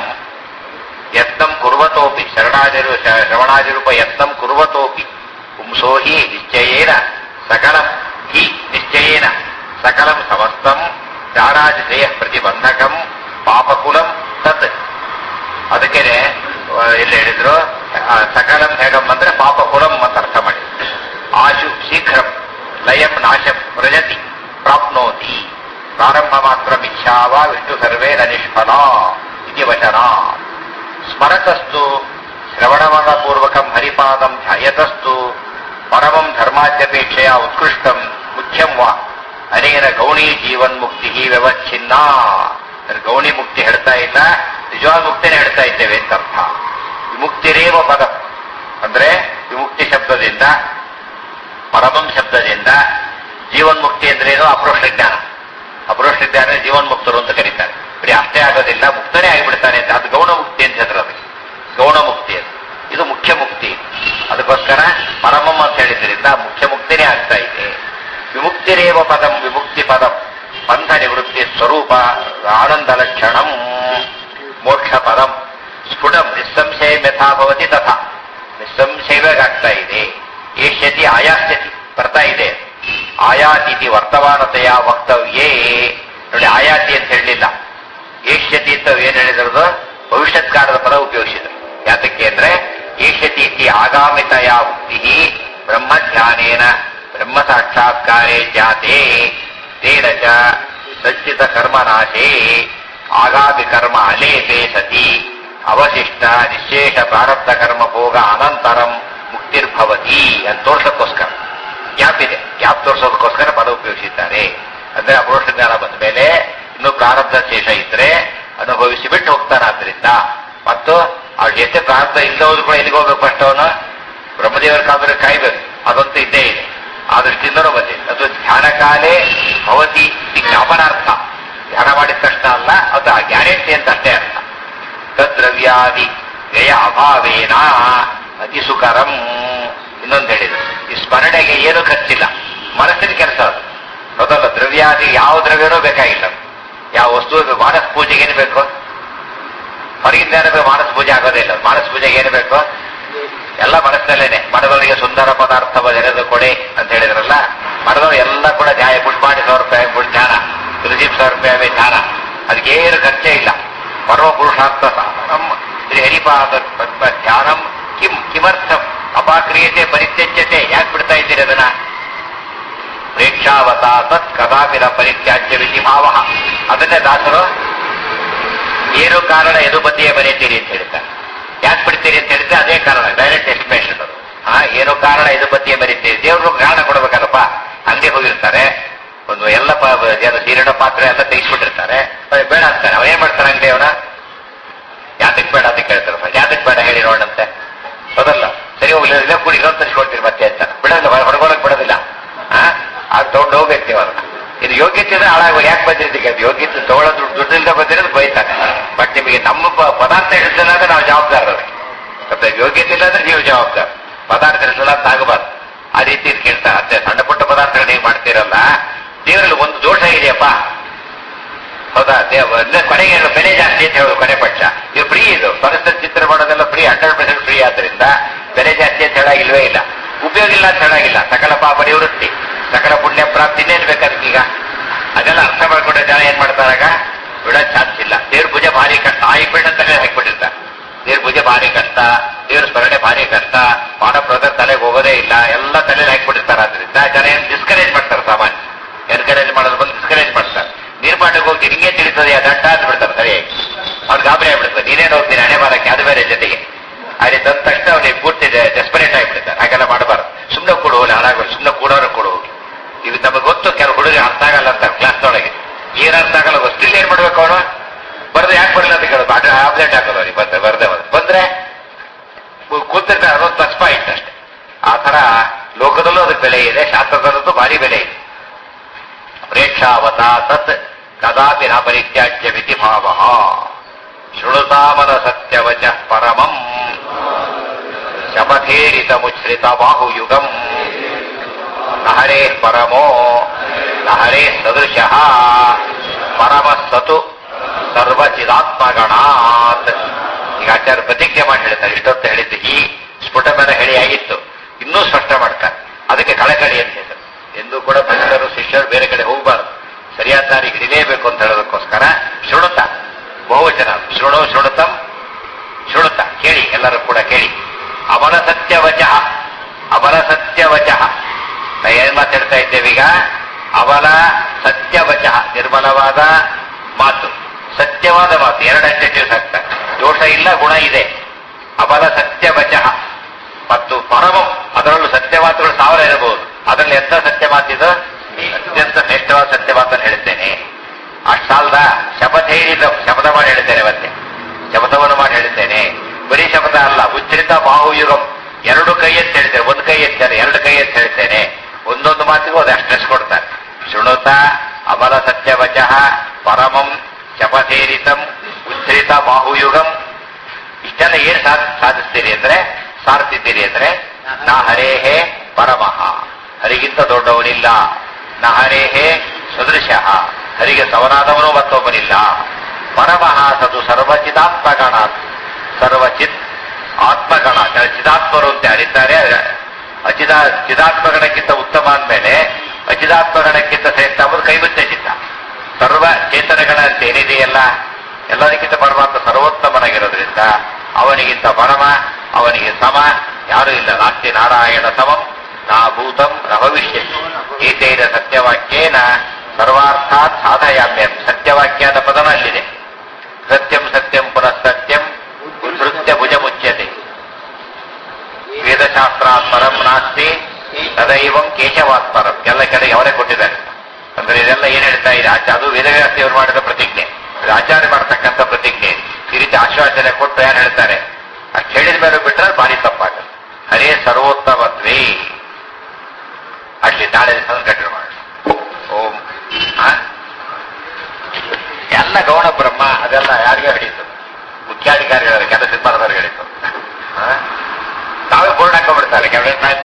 ಯತ್ನಂ ಕುರ್ವತೋಪಿ ಶ್ರವಣಾದಿರೂಪ ಯತ್ನಂ ಕುರ್ವತೋಪಿ ಪುಂಸೋ ಹಿ ನಿಶ್ಚಯೇನ ಸಕಲಂ ಹಿ ನಿಶ್ಚಯೇನ ಸಕಲಂ ಸಮಸ್ತಂ ದಾರಾಜತೆಯ ಪ್ರತಿಬಂಧಕಂ ಪಾಪಕುಲಂ ತತ್. ಅದಕ್ಕೆ ಎಲ್ಲಿ ಹೇಳಿದ್ರು, ಸಕಲಂ ಹೇಗಂ ಅಂದ್ರೆ ಪಾಪಕುಲಂ ಅಂತ ಅರ್ಥ ಮಾಡಿ. ಆಶು ಶೀಘ್ರಂ ಲಯಂ ನಾಶಂ ಪ್ರಜತಿ ಪ್ರಾಪ್ನೋತಿ ಪ್ರಾರಂಭ ಮಾತ್ರ ಮಿಚ್ಛಾವ ವಿಷ್ಣು ಸರ್ವೇನ ನಿಷ್ಫಲ ಇತಿ ವಚನ. ಸ್ಮರತಸ್ತು ಶ್ರವಣಮನ ಪೂರ್ವಕಂ ಹರಿಪಾದಂ ಧ್ಯಾಯತಸ್ತು ಪರಮಂ ಧರ್ಮಾದ್ಯಪೇಕ್ಷೆಯ ಉತ್ಕೃಷ್ಟಂ ಮುಖ್ಯಂ ವಾ ಅನೇನ ಗೌಣಿ ಜೀವನ್ಮುಕ್ತಿ ವ್ಯವಚ್ಛಿನ್ನ. ಗೌಣಿ ಮುಕ್ತಿ ಹೇಳ್ತಾ ಇಲ್ಲ, ನಿಜವಾದ ಮುಕ್ತಿನೇ ಹೇಳ್ತಾ ಇದ್ದೇವೆ ಅಂತ ಅರ್ಥ. ವಿಮುಕ್ತಿರೇವ ಪದ ಅಂದ್ರೆ ವಿಮುಕ್ತಿ ಶಬ್ದದಿಂದ, ಪರಮಂ ಶಬ್ದದಿಂದ ಜೀವನ್ಮುಕ್ತಿ ಅಂದ್ರೇನು, ಅಪರೋಕ್ಷ ಜ್ಞಾನ. ಅಪರೋಕ್ಷ ಜ್ಞಾನ ಜೀವನ್ಮುಕ್ತರು ಅಂತ ಕರೀತಾರೆ. ಬರೀ ಅಷ್ಟೇ ಆಗೋದಿಲ್ಲ, ಮುಕ್ತನೇ ಆಗಿಬಿಡ್ತಾನೆ ಅಂತ. ಅದು ಗೌಣ ಮುಕ್ತಿ ಅಂತ ಹೇಳಿದ್ರು. ಅದಕ್ಕೆ ಗೌಣ ಮುಕ್ತಿ ಅದು. ಇದು ಮುಖ್ಯ ಮುಕ್ತಿ. ಅದಕ್ಕೋಸ್ಕರ ಪರಮಂ ಅಂತ ಹೇಳಿದ್ರಿಂದ ಮುಖ್ಯ ಮುಕ್ತಿನೇ ಆಗ್ತಾ ಇದೆ. ವಿಮುಕ್ತಿರೇವ ಪದಂ ವಿಮುಕ್ತಿ ಪದಂ ಬಂಧ ನಿವೃತ್ತಿ ಸ್ವರೂಪ ಆನಂದ ಲಕ್ಷಣಂ ಮೋಕ್ಷ ಪದಂ ಸ್ಫುಟಂ ನಿಸ್ಸಂಶಯ ಯಥಾ ಭವತಿ ತಥಾ. ನಿಸ್ಸಂಶಯವಾಗ್ತಾ ಇದೆ. ಏಷ್ಯತಿ ಆಯಾಸ್ಯತಿ ಬರ್ತಾ ಇದೆ. ಆಯಾತಿ ವರ್ತಮಾನತೆಯ ವಕ್ತವ್ಯೇ. ನೋಡಿ, ಆಯಾತಿ ಅಂತ ಹೇಳಲಿಲ್ಲ, ಏಷ್ಯತಿ ಅಂತ ಏನ್ ಹೇಳಿದ್ರದು ಭವಿಷ್ಯತ್ ಕಾಲದ ಪದ ಉಪಯೋಗಿಸಿದ್ರು. ಯಾತಕ್ಕೆ ಅಂದ್ರೆ ಏಷ್ಯತಿ ಇತಿ ಆಗಾಮಿತಯ ಉಕ್ತಿ ಬ್ರಹ್ಮಧ್ಯಾನೇನ ಬ್ರಹ್ಮ ಸಾಕ್ಷಾತ್ಕಾರೇ ಜಾತೆ ತೇನ ಚ ಸಂಚಿತ ಕರ್ಮನಾಶೇ ಆಗಾಮಿ ಕರ್ಮ ಅಲೇಪೆ ಸತಿ ಅವಶಿಷ್ಟ ನಿಶೇಷ ಪ್ರಾರಬ್ಧ ಕರ್ಮ ಭೋಗ ಅನಂತರಂ ಮುಕ್ತಿರ್ಭವತಿ ಅಂತ ತೋರ್ಸೋಕ್ಕೋಸ್ಕರ ಗ್ಯಾಪ್ ಇದೆ. ಗ್ಯಾಪ್ ತೋರಿಸೋದಕ್ಕೋಸ್ಕರ ಪದ ಉಪಯೋಗಿಸಿದ್ದಾರೆ. ಅಂದ್ರೆ ಅಪರೋಕ್ಷ ಜ್ಞಾನ ಬಂದ ಮೇಲೆ ಇನ್ನು ಪ್ರಾರಬ್ಧ ಶೇಷ ಇದ್ರೆ ಅನುಭವಿಸಿ ಬಿಟ್ಟು ಹೋಗ್ತಾನಾದ್ರಿಂದ, ಮತ್ತು ಅವ್ರ ಜೊತೆ ಪ್ರಾರಬ್ಧ ಇಲ್ಲದವ್ರು ಕೂಡ ಎಲ್ಲಿಗೆ ಹೋಗ್ಬೇಕು ಫಸ್ಟ್ ಅವನು ಬ್ರಹ್ಮದೇವರ ಕಾಲದಲ್ಲಿ ಕಾಯ್ಬೇಕು. ಅದಂತೂ ಇದ್ದೇ ಇದೆ. ಆ ದೃಷ್ಟಿಯಿಂದನೂ ಬಂದಿದೆ. ಅದು ಧ್ಯಾನ ಕಾಲೇ ಭವತಿ ಜ್ಞಾಪನಾರ್ಥ. ಧ್ಯಾನ ಮಾಡಿದ ತಕ್ಷಣ ಅಲ್ಲ, ಅದು ಆ ಗ್ಯಾರಂಟಿ ಅಂತ ಅಷ್ಟೇ ಅರ್ಥ. ತದ್ರವ್ಯಾದಿ ವ್ಯಯ ಅಭಾವೇನ ಅತಿ ಸುಕರಂ. ಇನ್ನೊಂದು ಹೇಳಿದ್ರು, ಈ ಸ್ಮರಣೆಗೆ ಏನು ಖರ್ಚಿಲ್ಲ, ಮನಸ್ಸಿನ ಕೆಲಸ ಅದು. ಮೊದಲ ದ್ರವ್ಯಾದಿ ಯಾವ ದ್ರವ್ಯನೂ ಬೇಕಾಗಿಲ್ಲ. ಯಾವ ವಸ್ತು ಮಾನಸ ಪೂಜೆಗೆ ಏನು ಬೇಕು, ಹೊರಗಿಂದ ಏನಬೇಕು, ಮಾನಸ ಪೂಜೆ ಆಗೋದೇ ಇಲ್ಲ. ಮಾನಸ ಪೂಜೆಗೆ ಏನು ಬೇಕು, ಎಲ್ಲ ಮನಸ್ಸಿನಲ್ಲೇನೆ. ಮನದೊಳಗೆ ಸುಂದರ ಪದಾರ್ಥ ಎರೆದು ಕೊಡೆ ಅಂತ ಹೇಳಿದ್ರಲ್ಲ, ಮನದೊಳಗೆ ಎಲ್ಲ ಕೂಡ ಧ್ಯಾನ. ಪುಷ್ಪಾಣಿ 1,000 ರೂಪಾಯಿ ಬಿಟ್ಟು ಧ್ಯಾನ, ತುಳಸಿ 1,000 ರೂಪಾಯಿ ಧ್ಯಾನ. ಅದಕ್ಕೇನು ಖರ್ಚೇ ಇಲ್ಲ. ಪರಮ ಪುರುಷಾರ್ಥ ನಮ್ಮ ಶ್ರೀ ಹರಿಪಾದ ಧ್ಯಾನಂ ಕಿಮರ್ಥಂ ಅಪಾಕ್ರಿಯತೆ ಪರಿತ್ಯಜ್ಯತೆ, ಯಾಕೆ ಬಿಡ್ತಾ ಇದ್ದೀರಿ ಅದನ್ನ? ಪ್ರೇಕ್ಷಾವತ ತತ್ ಕದಾಪಿನ ಪರಿತ್ಯಾಜ್ಯ ವಿಧಿ ಭಾವ. ಅದನ್ನೇ ದಾಸರು ಏನು ಕಾರಣ ಯದುಪತಿಯ ಮರೆತೀರಿ ಅಂತ ಹೇಳ್ತಾರೆ. ಯಾಕೆ ಬಿಡ್ತೀರಿ ಅಂತ ಹೇಳಿದ್ರೆ ಅದೇ ಕಾರಣ, ಡೈರೆಕ್ಟ್ ಎಕ್ಸ್ಪ್ಲೇಷನ್ ಅದು. ಏನು ಕಾರಣ ಯದುಪತಿಯ ಮರೆತೀರಿ? ದೇವ್ರು ಕಾರಣ ಕೊಡ್ಬೇಕಲ್ಲಪ್ಪ. ಅಂಗಡಿ ಹೋಗಿರ್ತಾರೆ, ಒಂದು ಎಲ್ಲ ನೀರಿನ ಪಾತ್ರೆ ಎಲ್ಲ ತೆಗಿಸ್ಬಿಟ್ಟಿರ್ತಾರೆ, ಬೇಡ ಅಂತಾನೆ. ಅವ ಏನ್ ಮಾಡ್ತಾರೆ ಅಂಗಡಿ ಅವನ? ಯಾತಕ್ ಬೇಡ ಅಂತ ಕೇಳ್ತಾರೆ. ಯಾತಕ್ ಬೇಡ ಹೇಳಿ ನೋಡಂತೆ. ಹೌದಲ್ಲ? ಸರಿ ಹೋಗ್ಲಿ, ಇಲ್ಲ ಕೂಡಿ ಇನ್ನೊಂದು ತರಿಸ್ಕೊಳ್ತೀರಿ ಮತ್ತೆ ಅಂತ ಬಿಡೋದಿಲ್ಲ, ಹೊರಗೋಳಕ್ ಬಿಡೋದಿಲ್ಲ. ಅದು ತಗೊಂಡು ಹೋಗ್ಬೇಕು ನೀವು ಅದನ್ನ. ಇದು ಯೋಗ್ಯತೆ ಇದ್ರೆ ಹಾಳಾಗುವ. ಯಾಕೆ ಬಂದಿರ್ತೀವಿ? ಯೋಗ್ಯತೆ ತಗೊಳ್ಳೋದು ದುಡ್ಡಿಲ್ದ ಬಂದಿರೋದು ಬೈತಾನೆ. ಬಟ್ ನಿಮಗೆ ನಮ್ಮ ಪದಾರ್ಥ ಇಳಿಸಲ್ಲ ಅಂದ್ರೆ ನಾವು ಜವಾಬ್ದಾರರು. ಮತ್ತೆ ಯೋಗ್ಯತೆ ಇಲ್ಲ ಅಂದ್ರೆ ನೀವು ಜವಾಬ್ದಾರ. ಪದಾರ್ಥ ಇಳಿಸಲ್ಲ ಅಂತ ಆಗಬಾರ್ದು. ಆ ರೀತಿ ಕೇಳ್ತಾರೆ. ಅಷ್ಟೇ ಸಣ್ಣ ಪುಟ್ಟ ಪದಾರ್ಥಗಳು ನೀವು ಮಾಡ್ತೀರಲ್ಲ, ದೇವರಲ್ಲಿ ಒಂದು ದೋಷ ಇದೆಯಪ್ಪ. ಹೌದಾ? ಕೊನೆಗೆ ಬೆಲೆ ಜಾಸ್ತಿ ಅಂತ ಹೇಳೋದು ಕೊನೆ ಪಕ್ಷ. ಇದು ಫ್ರೀ, ಇದು ಪರಿಸರ ಚಿತ್ರ ಮಾಡೋದೆಲ್ಲ ಫ್ರೀ, 100% ಫ್ರೀ. ಆದ್ರಿಂದ ಬೆಲೆ ಜಾಸ್ತಿ ಅಂತ ಹೇಳಾಗಿಲ್ವೇ ಇಲ್ಲ, ಉಪಯೋಗ ಇಲ್ಲ ಅಂತ ಹೇಳಾಗಿಲ್ಲ. ಸಕಲ ಪಾಪ ನಿವೃತ್ತಿ, ಸಕಲ ಪುಣ್ಯ ಪ್ರಾಪ್ತಿ, ಇನ್ನೇನ್ ಬೇಕಾದಕ್ಕೀಗ? ಅದೆಲ್ಲ ಅರ್ಥ ಮಾಡ್ಕೊಂಡ್ರೆ ಜನ ಏನ್ ಮಾಡ್ತಾರಾಗ? ಬಿಡೋ ಚಾನ್ಸ್ ಇಲ್ಲ. ದೇವ್ರ ಪೂಜೆ ಭಾರಿ ಕಷ್ಟ. ಬಿಡ ತಲೆ ಹಾಕಿಬಿಟ್ಟಿರ್ತಾರೆ. ದೇವ್ರ ಪೂಜೆ ಭಾರಿ ಕಷ್ಟ, ದೇವ್ರ ಸ್ಮರಣೆ ಭಾರಿ ಕಷ್ಟ, ಮಾಡಪ್ರದ ತಲೆಗೆ ಹೋಗೋದೇ ಇಲ್ಲ, ಎಲ್ಲ ತಲೆಗೆ ಹಾಕಿಬಿಟ್ಟಿರ್ತಾರೆ. ಆದ್ರಿಂದ ಜನ ಏನ್ ಡಿಸ್ಕರೇಜ್ ಮಾಡ್ತಾರೆ. ಸಾಮಾನ್ಯ ಎನ್ಕರೇಜ್ ಮಾಡೋದು ಬಂದು ಡಿಸ್ಕರೇಜ್ ಮಾಡ್ತಾರೆ. ನೀರ್ಪಾಟಕ್ಕೆ ಹೋಗ್ತೀನಿ, ಹಿಂಗೆ ತಿಳಿತದೆ ದಟ್ಟ ಅಂತ ಬಿಡ್ತಾರೆ. ಸರಿಯಾಗಿ ಅವ್ರು ಗಾಬರಿ ಆಗ್ಬಿಡ್ತಾರೆ. ನೀನೇನು ಹೋಗ್ತೀನಿ ಹಣೆ ಬಾರಕ್ಕೆ, ಅದು ಬೇರೆ ಜೊತೆಗೆ. ಅಲ್ಲಿ ತಂದ ತಕ್ಷಣ ಅವ್ನಿಗೆ ಪೂರ್ತಿ ಡೆಸ್ಪರೇಟ್ ಆಗಿಬಿಡ್ತಾರೆ. ಹಾಗೆಲ್ಲ ಮಾಡಬಾರ್ದು. ಸುಮ್ಮನೆ ಕೊಡು, ಹಾಳಾಗೋದು. ಸುಮ್ಮನೆ ಕೂಡೋರು ಕೊಡು. ಇದು ನಮಗೆ ಗೊತ್ತು, ಕೆಲವು ಹುಡುಗಿ ಅರ್ಥ ಆಗಲ್ಲ ಅಂತ ಕ್ಲಾಸ್ನೊಳಗೆ. ಏನ್ ಅರ್ಥ ಆಗಲ್ಲ ಗೊತ್ತು. ಸ್ಟಿಲ್ ಏನ್ ಮಾಡ್ಬೇಕು ಅವನು? ಬರದೆ ಯಾಕೆ ಬರಲ್ಲ ಅಂತ ಕೇಳೋದು. ಅಪ್ಡೇಟ್ ಹಾಕೋದು ಅವ್ರಿಗೆ. ಬರದೆ ಬಂದ್ರೆ ಕೂತಿರ್ತಾರೆ, ಅದೊಂದು ಪ್ಲಸ್ ಪಾಯಿಂಟ್ ಅಷ್ಟೇ. ಆ ತರ ಲೋಕದಲ್ಲೂ ಅದಕ್ಕೆ ಬೆಲೆ ಇದೆ, ಶಾಸ್ತ್ರದಲ್ಲೂ ಭಾರಿ ಬೆಲೆ ಇದೆ. ಪ್ರೇಕ್ಷಾವತ ತತ್ ಕದಾಪಿ ನ ಪರಿತ್ಯಾಜ್ಯ ವಿಧಿ ಭಾವ. ಶೃಣುತಾಮನ ಸತ್ಯವಚ ಪರಮಂ ಶಪಥೇರಿತ ಮುಚ್ಛ್ರಿತ ಬಾಹುಯುಗಂ ನಹರೇ ಪರಮೋ ನಹರೇ ಸದೃಶಃ ಪರಮ ಸತು ಸರ್ವಚಿದಾತ್ಮಗಣಾತ್. ಈಗ ಆಚಾರ್ಯ ಪ್ರತಿಜ್ಞೆ ಮಾಡಿ ಹೇಳ್ತಾರೆ. ಇಷ್ಟೊತ್ತು ಹೇಳಿದ್ದು ಈ ಸ್ಫುಟಮನ ಹೇಳಿ ಆಗಿತ್ತು, ಇನ್ನೂ ಸ್ಪಷ್ಟ ಮಾಡ್ತಾರೆ. ಅದಕ್ಕೆ ಕಳಕಳಿ ಅಂತ ಹೇಳ್ತಾರೆ. ಎಂದೂ ಕೂಡ ಭಕ್ತರು ಶಿಷ್ಯರು ಬೇರೆ ಕಡೆ ಹೋಗಬಾರ್ದು, ಸರಿಯಾದ ದಾರಿಗೆ ಹಿಡಿಲೇಬೇಕು ಅಂತ ಹೇಳೋದಕ್ಕೋಸ್ಕರ ಶೃಣುತ ಬಹುವಚನ. ಶೃಣುತಂ ಶೃಣುತ, ಕೇಳಿ, ಎಲ್ಲರೂ ಕೂಡ ಕೇಳಿ. ಅಮಲ ಸತ್ಯವಚಃ, ಅಮಲ ಸತ್ಯವಚಃ. ಏನ್ ಮಾತಾಡ್ತಾ ಇದ್ದೇವೀಗ? ಅವಲ ಸತ್ಯವಚಃ, ನಿರ್ಮಲವಾದ ಮಾತು, ಸತ್ಯವಾದ ಮಾತು. ಎರಡು ಅಡ್ಜೆಕ್ಟಿವ್ಸ್ ಆಗ್ತಾರೆ. ದೋಷ ಇಲ್ಲ, ಗುಣ ಇದೆ. ಅಬಲ ಸತ್ಯವಚಃ ಮತ್ತು ಪರಮಂ, ಅದರಲ್ಲೂ ಸತ್ಯವಾದಗಳು 1000 ಇರಬಹುದು. ಅದರಲ್ಲಿ ಎಂತ ಸತ್ಯ ಮಾತಿದು? ಅತ್ಯಂತ ಶ್ರೇಷ್ಠವಾದ ಸತ್ಯ ಮಾತನ್ನು ಹೇಳ್ತೇನೆ. ಅಷ್ಟು ಸಾಲದ? ಶಪಥೇರಿದ, ಶಪಥ ಮಾಡಿ ಹೇಳ್ತೇನೆ. ಮತ್ತೆ ಶಪಥವನ್ನು ಮಾಡಿ ಹೇಳ್ತೇನೆ. ಬರೀ ಶಪಥ ಅಲ್ಲ, ಉಚ್ಛ್ರಿತ ಬಾಹುಯುಗಂ, 2 ಕೈ ಎತ್ತಿ ಹೇಳ್ತೇನೆ. 1 ಕೈ ಎತ್ತಾರೆ, 2 ಕೈ ಎತ್ತಿ ಹೇಳ್ತೇನೆ. ಒಂದೊಂದು ಮಾತಿಗೂ ಅದು ಸ್ಟ್ರೆಸ್ ಕೊಡ್ತಾರೆ. ಶೃಣುತ ಅಮಲ ಸತ್ಯವಚಃ ಪರಮಂ ಶಪಥೇರಿತಂ ಉಚ್ಛ್ರಿತ ಬಾಹುಯುಗಂ. ಇಷ್ಟೆಲ್ಲ ಏನ್ ಸಾಧಿಸ್ತೀರಿ ಅಂದ್ರೆ, ಸಾರ್ತಿದ್ದೀರಿ ಅಂದ್ರೆ, ನಾ ಹರೇಹೇ ಪರಮಃ, ಹರಿಗಿಂತ ದೊಡ್ಡವನಿಲ್ಲ. ನ ಹರೇಹೇ ಸದೃಶಃ, ಹರಿಗೆ ಸಮನಾದವನು ಮತ್ತೊಬ್ಬನಿಲ್ಲ. ಪರಮಃ ಸದು ಸರ್ವಚಿದಾತ್ಮಗಣ, ಸರ್ವಚಿತ್ ಆತ್ಮಗಣ, ಚಿದಾತ್ಮರು ಅಂತ ಅರಿತಾರೆ. ಚಿದಾತ್ಮಗಣಕ್ಕಿಂತ ಉತ್ತಮ ಅಂದಮೇಲೆ ಅಚಿದಾತ್ಮಗಣಕ್ಕಿಂತ ಶ್ರೇಷ್ಠ ಅಂಬುದು ಕೈಬಿಟ್ಟ ಚಿತ್ತ. ಸರ್ವ ಚೇತನಗಳಂತೆ ಏನಿದೆಯಲ್ಲ, ಎಲ್ಲದಕ್ಕಿಂತ ಪರಮಾತ್ಮ ಸರ್ವೋತ್ತಮನಾಗಿರೋದ್ರಿಂದ ಅವನಿಗಿಂತ ಪರಮ, ಅವನಿಗೆ ಸಮ ಯಾರೂ ಇಲ್ಲ. ನಾಸ್ತಿ ನಾರಾಯಣ ಸಮಂ ನಾ ಭೂತಂ ನ ಭವಿಷ್ಯತಿ. ಗೀತೆಯ ಸತ್ಯವಾಕ್ಯೇನ ಸರ್ವಾರ್ಥಾತ್ ಸಾಧಯಾಮ್ಯಂ. ಸತ್ಯವಾಕ್ಯ ಅನ್ನೋ ಪದನ ಅಲ್ಲಿದೆ. ಸತ್ಯಂ ಸತ್ಯಂ ಪುನಃ ಸತ್ಯಂ ನೃತ್ಯ ಭುಜ ಮುಚ್ಯತೆ. ವೇದಶಾಸ್ತ್ರಾತ್ ಪರಂ ನಾಸ್ತಿ ಸದೈವಂ ಕೇಶವಾತ್ಪರಂ. ಎಲ್ಲ ಕಡೆಗೆ ಅವರೇ ಕೊಟ್ಟಿದ್ದಾರೆ. ಅಂದ್ರೆ ಇದೆಲ್ಲ ಏನ್ ಹೇಳ್ತಾ ಇದೆ? ಅದು ವೇದವ್ಯಾಸದೇವರು ಮಾಡಿದ ಪ್ರತಿಜ್ಞೆ, ಆಚಾರ್ಯ ಮಾಡತಕ್ಕಂಥ ಪ್ರತಿಜ್ಞೆ. ಈ ರೀತಿ ಆಶ್ವಾಸನೆ ಕೊಟ್ಟು ಯಾರು ಹೇಳ್ತಾರೆ? ಅಷ್ಟು ಹೇಳಿದ ಮೇಲೆ ಬಿಟ್ಟರೆ ಭಾರಿ ತಪ್ಪಾಗುತ್ತೆ. ಹರೇ ಸರ್ವೋತ್ತಮತ್ವೇ. ಅಲ್ಲಿ ನಾಳೆ ದಿವಸ ಕಂಟಿನ್ಯೂ ಮಾಡಿ. ಓಂ ಎಲ್ಲ ಗೌಣ ಬ್ರಹ್ಮ, ಅದೆಲ್ಲ ಯಾರಿಗೂ ಹಿಡಿತು? ಮುಖ್ಯಾಧಿಕಾರಿಗಳ ಕೆಲಸ ಮಾಡದವ್ರಿಗೆ ಹಿಡಿತು. ತಾವೇ ಬೋರ್ಡ್ ಹಾಕೊಂಡ್ಬಿಡ್ತಾರೆ.